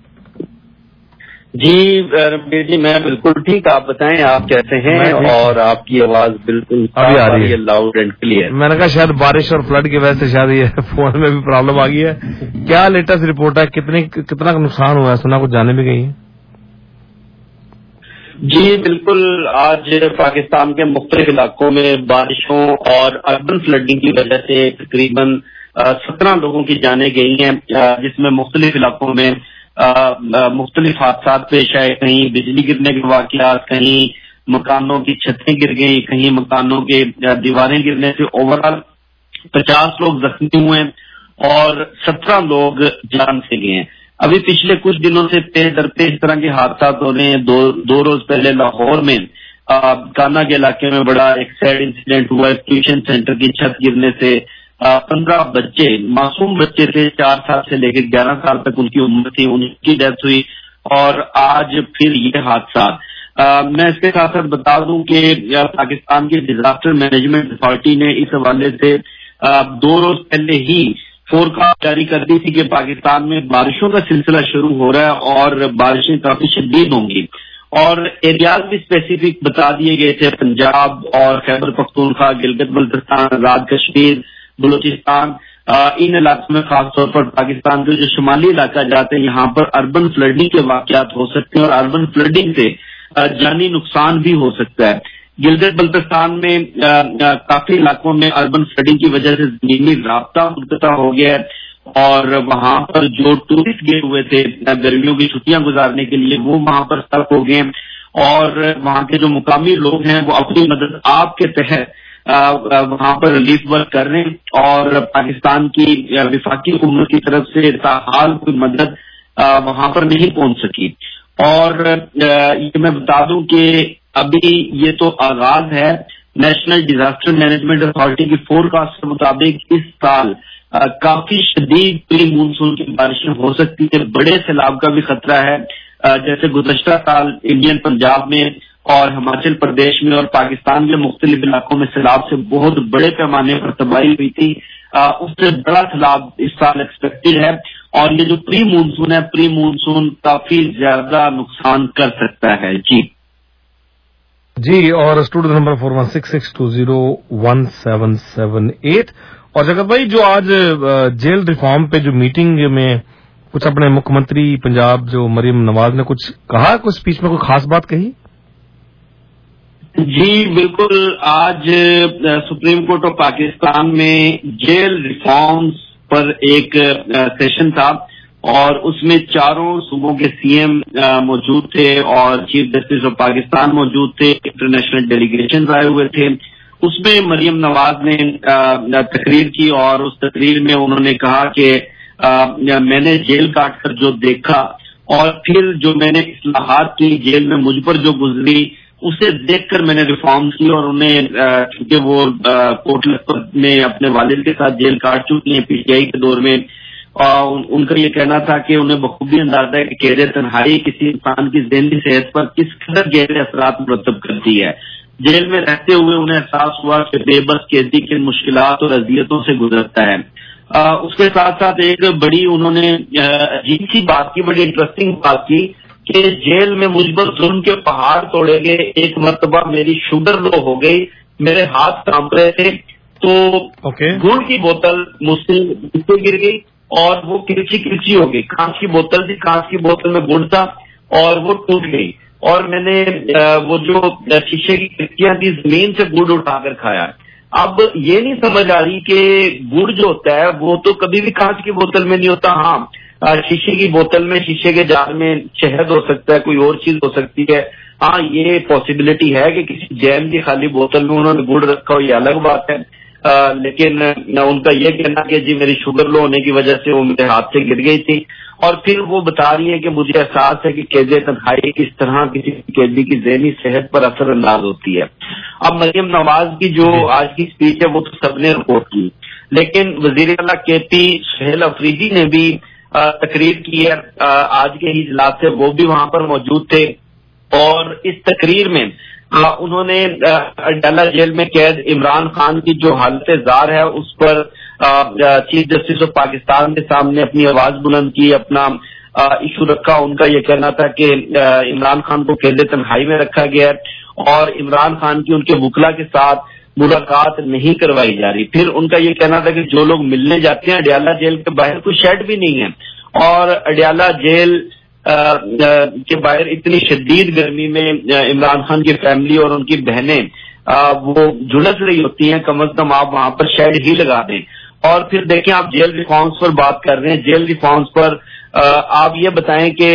जी रमीज जी, मैं बिल्कुल ठीक, आप बताएं आप कैसे हैं? और आपकी आवाज बिल्कुल अभी आ रही है, लाउड एंड क्लियर। मैंने कहा शायद बारिश और फ्लड की वजह से शायद ये फोन में भी प्रॉब्लम आ गई है। क्या लेटेस्ट रिपोर्ट है, कितने कितना नुकसान हुआ है? सुना कुछ जाने भी गई है? जी बिल्कुल, आज पाकिस्तान के मुख्तलिफ इलाकों में बारिशों और अर्बन फ्लडिंग की वजह से तकरीबन सत्रह लोगों की जानें गई हैं, जिसमें मुख्तलिफ इलाकों में मुख्तलिफ हादसा पेश आए। कहीं बिजली गिरने के वाक़यात, कहीं मकानों की छतें गिर गई, कहीं मकानों के दीवारें गिरने से ओवरऑल पचास लोग जख्मी हुए और सत्रह लोग जान से गए हैं। अभी पिछले कुछ दिनों से पेश दर पेश इस तरह के हादसा हो रहे हैं। दो दो रोज पहले लाहौर में काना के इलाके में बड़ा एक सैड इंसिडेंट हुआ, ट्यूशन सेंटर की छत गिरने से पंद्रह बच्चे, मासूम बच्चे थे, चार साल से लेकर ग्यारह साल तक उनकी उम्र थी, उनकी डेथ हुई। और आज फिर ये हादसा। आ, मैं इसके साथ साथ बता दूं कि पाकिस्तान की डिजास्टर मैनेजमेंट अथॉरिटी ने इस हवाले से आ, दो रोज पहले ही फोरकास्ट जारी कर दी थी कि पाकिस्तान में बारिशों का सिलसिला शुरू हो रहा है और बारिशें काफी शदीद होंगी। और एरियाज भी स्पेसिफिक बता दिए गए थे, पंजाब और खैबर पख्तूनख्वा, गिलगित बल्तिस्तान, आजाद कश्मीर, बलूचिस्तान, इन इलाकों में खासतौर पर पाकिस्तान के जो शुमाली इलाका जाते हैं यहाँ पर अर्बन फ्लडिंग के वाकयात हो सकते हैं और अर्बन फ्लडिंग से जानी नुकसान भी हो सकता है। गिलगित बल्तिस्तान में आ, आ, काफी इलाकों में अर्बन फ्लडिंग की वजह से जमीनी राब्ता मुनक़ता हो गया है और वहां पर जो टूरिस्ट गए हुए थे गर्मियों की छुट्टियां गुजारने के लिए वो वहां पर स्टक हो गए और वहां के जो मुकामी लोग हैं वो अपनी मदद आपके तहत वहां पर रिलीफ वर्क कर रहे हैं और पाकिस्तान की विफाकी हुकूमत की तरफ से ताहाल कोई मदद वहां पर नहीं पहुंच सकी। और ये मैं बता दूं कि अभी ये तो आगाज है। नेशनल डिजास्टर मैनेजमेंट अथॉरिटी की फोरकास्ट के मुताबिक इस साल आ, काफी शदीद प्री मानसून की बारिशें हो सकती है, बड़े सैलाब का भी खतरा है। आ, जैसे गुज़श्ता साल इंडियन पंजाब में और हिमाचल प्रदेश में और पाकिस्तान के मुख्तलिफ इलाकों में सैलाब से बहुत बड़े पैमाने पर तबाही हुई थी, आ, उससे बड़ा सैलाब इस साल एक्सपेक्टेड है। और ये जो प्री मानसून है, प्री मानसून काफी ज्यादा नुकसान कर सकता है। जी जी और studio number four one six six two zero one seven seven eight. और जगत भाई, जो आज जेल रिफॉर्म पे जो मीटिंग में कुछ अपने मुख्यमंत्री पंजाब जो मरियम नवाज ने कुछ कहा, कुछ स्पीच में कोई खास बात कही? जी बिल्कुल, आज सुप्रीम कोर्ट ऑफ पाकिस्तान में जेल रिफॉर्म्स पर एक सेशन था और उसमें चारों सूबों के सीएम मौजूद थे और चीफ जस्टिस ऑफ पाकिस्तान मौजूद थे, इंटरनेशनल डेलीगेशन आए हुए थे। उसमें मरियम नवाज ने तकरीर की और उस तकरीर में उन्होंने कहा कि मैंने जेल काट कर जो देखा और फिर जो मैंने इस्लाहात की जेल में मुझ पर जो गुजरी उसे देखकर मैंने रिफॉर्म्स की और उन्हें चूंकि वो कोर्ट लखपत में अपने वालिद के साथ जेल काट चुकी हैं पीटीआई के दौर में, और उनका ये कहना था कि उन्हें बखूबी अंदाजा है कि कैद तन्हाई किसी इंसान की ज़हनी सेहत पर किस कदर गहरे असरात मुरतब करती है। जेल में रहते हुए उन्हें एहसास हुआ कि बेबस कैदी किन मुश्किलात और अजियतों से गुजरता है। आ, उसके साथ साथ एक बड़ी उन्होंने अजीब सी बात की, बड़ी इंटरेस्टिंग बात की कि जेल में मुझ पर जुल्म के पहाड़ तोड़े गए, एक मरतबा मेरी शुगर लो हो गई, मेरे हाथ कांप रहे थे, तो okay. गुड़ की बोतल मुझसे नीचे गिर गई और वो किरची किरची हो गई। कांच की बोतल थी, कांच की बोतल में गुड़ था और वो टूट गई और मैंने वो जो शीशे की खिड़कियां थी जमीन से गुड़ उठाकर खाया। अब ये नहीं समझ आ रही कि गुड़ जो होता है वो तो कभी भी कांच की बोतल में नहीं होता। हाँ, शीशे की बोतल में, शीशे के जार में शहद हो सकता है, कोई और चीज हो सकती है। हाँ, ये पॉसिबिलिटी है कि किसी जैम की खाली बोतल में उन्होंने गुड़ रखा हो, ये अलग बात है। आ, लेकिन उनका ये कहना कि जी मेरी शुगर लो होने की वजह से वो मेरे हाथ से गिर गई थी। और फिर वो बता रही है कि मुझे एहसास है कि कैद तन्हाई किस तरह किसी कैदी की ज़हनी सेहत पर असर अंदाज होती है। अब मरियम नवाज की जो आज की स्पीच है वो तो सबने रिपोर्ट की, लेकिन वजीर आला के पी सुहेल अफरीदी ने भी तकरीर की है आज के ही इजलास से, वो भी वहां पर मौजूद थे। और इस तकरीर में आ, उन्होंने अडाला जेल में कैद इमरान खान की जो हालत जार है उस पर चीफ जस्टिस ऑफ पाकिस्तान के सामने अपनी आवाज बुलंद की, अपना इशू रखा। उनका ये कहना था कि इमरान खान को कैद तन्हाई में रखा गया और इमरान खान की उनके वकला के साथ मुलाकात नहीं करवाई जा रही। फिर उनका ये कहना था कि जो लोग मिलने जाते हैं अडयाला जेल के बाहर कोई शेड भी नहीं है और अडयाला जेल आ, आ, के बाहर इतनी शदीद गर्मी में इमरान खान की फैमिली और उनकी बहनें वो झुलस रही होती हैं, कम अज कम आप वहां पर शेड ही लगा दें। और फिर देखें, आप जेल रिफॉर्म्स पर बात कर रहे हैं, जेल रिफॉर्म्स पर आ, आप ये बताएं कि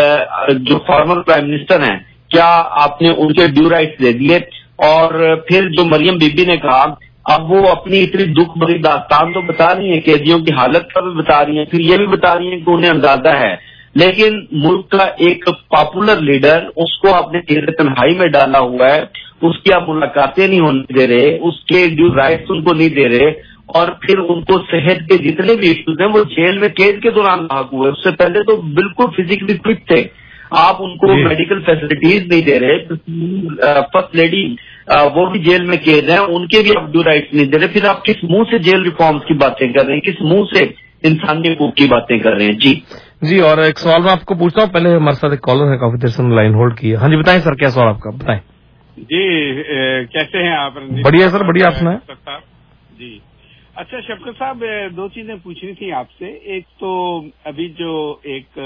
जो फॉर्मर प्राइम मिनिस्टर हैं क्या आपने उनके ड्यू राइट्स दे दिए? और फिर जो मरियम बीबी ने कहा, अब वो अपनी इतनी दुख भरी दास्तान तो बता रही है, कैदियों की हालत का भी बता रही है, फिर ये भी बता रही है कि उन्हें अंदाजा है, लेकिन मुल्क का एक पॉपुलर लीडर उसको आपने कैद तन्हाई में डाला हुआ है, उसकी आप मुलाकातें नहीं होने दे रहे, उसके ड्यू राइट्स उनको नहीं दे रहे और फिर उनको सेहत के जितने भी इश्यूज हैं वो जेल में कैद के दौरान लागू हुए। उससे पहले तो बिल्कुल फिजिकली फिट थे, आप उनको मेडिकल फैसिलिटीज नहीं दे रहे। फर्स्ट लेडी वो भी जेल में कैद हैं, उनके भी आप ड्यू राइट्स नहीं दे रहे। फिर आप किस मुंह से जेल रिफॉर्म्स की बातें कर रहे हैं, किस मुंह से इंसानी हकूक की बातें कर रहे हैं? जी जी और एक सवाल मैं आपको पूछता हूँ, पहले हमारे साथ एक कॉलर है, काफी देर से लाइन होल्ड की है। हाँ जी बताएं सर, क्या सवाल आपका, बताएं। जी ए, कैसे हैं आप? बढ़िया सर, बढ़िया, आप सुनाएं। जी अच्छा शफकत साहब, दो चीजें पूछनी थी आपसे। एक तो अभी जो एक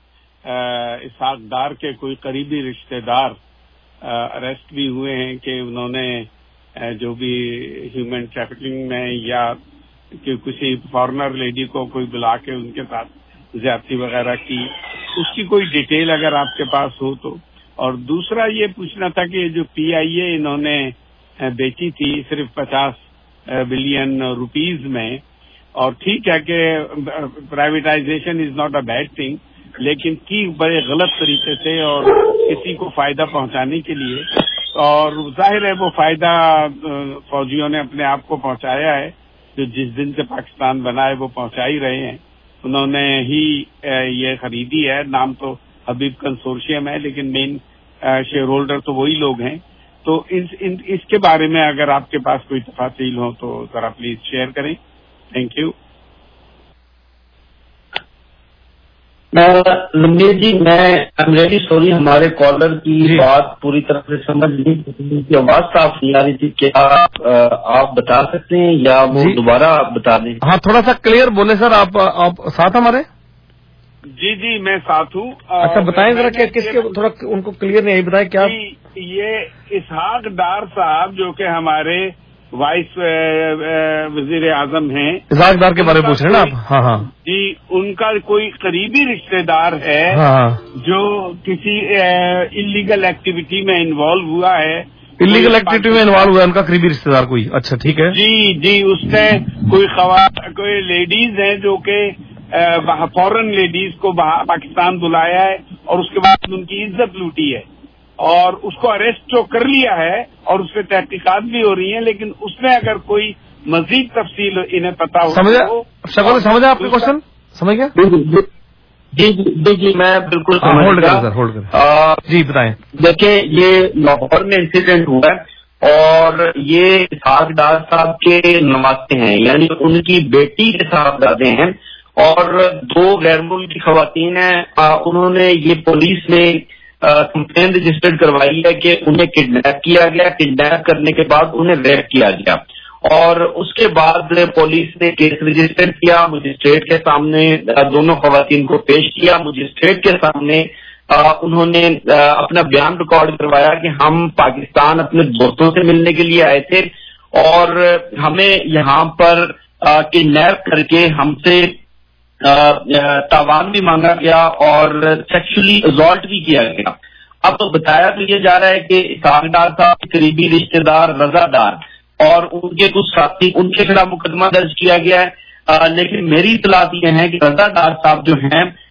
इसहाक डार के कोई करीबी रिश्तेदार अरेस्ट भी हुए हैं कि उन्होंने जो भी ह्यूमन ट्रैफिकिंग में या कि किसी फॉरेनर लेडी को कोई बुला के उनके साथ ज्यादती वगैरह की, उसकी कोई डिटेल अगर आपके पास हो तो। और दूसरा ये पूछना था कि जो पीआईए इन्होंने बेची थी सिर्फ पचास बिलियन रुपीज में, और ठीक है कि privatisation is not a bad thing, लेकिन की बड़े गलत तरीके से और किसी को फायदा पहुंचाने के लिए, और जाहिर है वो फायदा फौजियों ने अपने आप को पहुंचाया है, जो जिस दिन से पाकिस्तान बना है वो पहुंचा ही रहे हैं। उन्होंने ही ये खरीदी है, नाम तो हबीब कंसोर्शियम है लेकिन मेन शेयर होल्डर तो वही लोग हैं। तो इस, इन, इसके बारे में अगर आपके पास कोई तफासील हो तो जरा प्लीज शेयर करें। Thank you. लंबी जी, मैं आई एम रियली सॉरी, हमारे कॉलर की बात पूरी तरह से समझ नहीं, की आवाज साफ नहीं आ रही थी। क्या आप, आप बता सकते हैं या वो दोबारा बता दें? हाँ थोड़ा सा क्लियर बोले सर। आप आप साथ हमारे? जी जी मैं साथ हूँ। अच्छा बताएं जरा, क्या किसके, थोड़ा उनको क्लियर नहीं बताएं क्या? ये इसहाक डार साहब जो कि हमारे वाइस वजीर आजम हैं, इसहाक डार के बारे में पूछ रहे हैं ना आप? हाँ हाँ जी, उनका कोई करीबी रिश्तेदार है हाँ। जो किसी इलीगल एक्टिविटी में इन्वॉल्व हुआ है। इलीगल एक्टिविटी में इन्वॉल्व हुआ है उनका करीबी रिश्तेदार कोई? अच्छा ठीक है जी जी, उसने कोई खवा कोई लेडीज हैं जो कि फॉरेन लेडीज को पाकिस्तान बुलाया है और उसके बाद उनकी इज्जत लूटी है और उसको अरेस्ट तो कर लिया है और उस पर तहकीकात भी हो रही है, लेकिन उसमें अगर कोई मजीद तफसील इन्हें पता हो समझा शक्ल समझा आपका क्वेश्चन? समझ गया? जी जी जी मैं बिल्कुल होल्ड करें सर, होल्ड करें। जी बताएं। देखिए, ये लाहौर में इंसिडेंट हुआ है और ये इसहाक डार साहब के नवासे हैं, यानी उनकी बेटी के साहबजादे हैं और दो गैर मुल्की खवातीन हैं। उन्होंने ये पुलिस ने कंप्लेन रजिस्टर्ड करवाई है कि उन्हें किडनैप किया गया, किडनैप करने के बाद उन्हें रेप किया गया और उसके बाद पुलिस ने केस रजिस्टर किया, मजिस्ट्रेट के सामने दोनों खवातीन को पेश किया। मजिस्ट्रेट के सामने आ, उन्होंने आ, अपना बयान रिकॉर्ड करवाया कि हम पाकिस्तान अपने दोस्तों से मिलने के लिए आए थे और हमें यहाँ पर किडनैप करके हमसे तावान भी मांगा गया और सेक्सुअली असॉल्ट भी किया गया। अब तो बताया तो ये जा रहा है कि इसहाक डार साहब करीबी रिश्तेदार रजा डार और उनके कुछ साथी, उनके खिलाफ मुकदमा दर्ज किया गया है। आ, लेकिन मेरी इतलात ये है कि रजा डार साहब जो हैं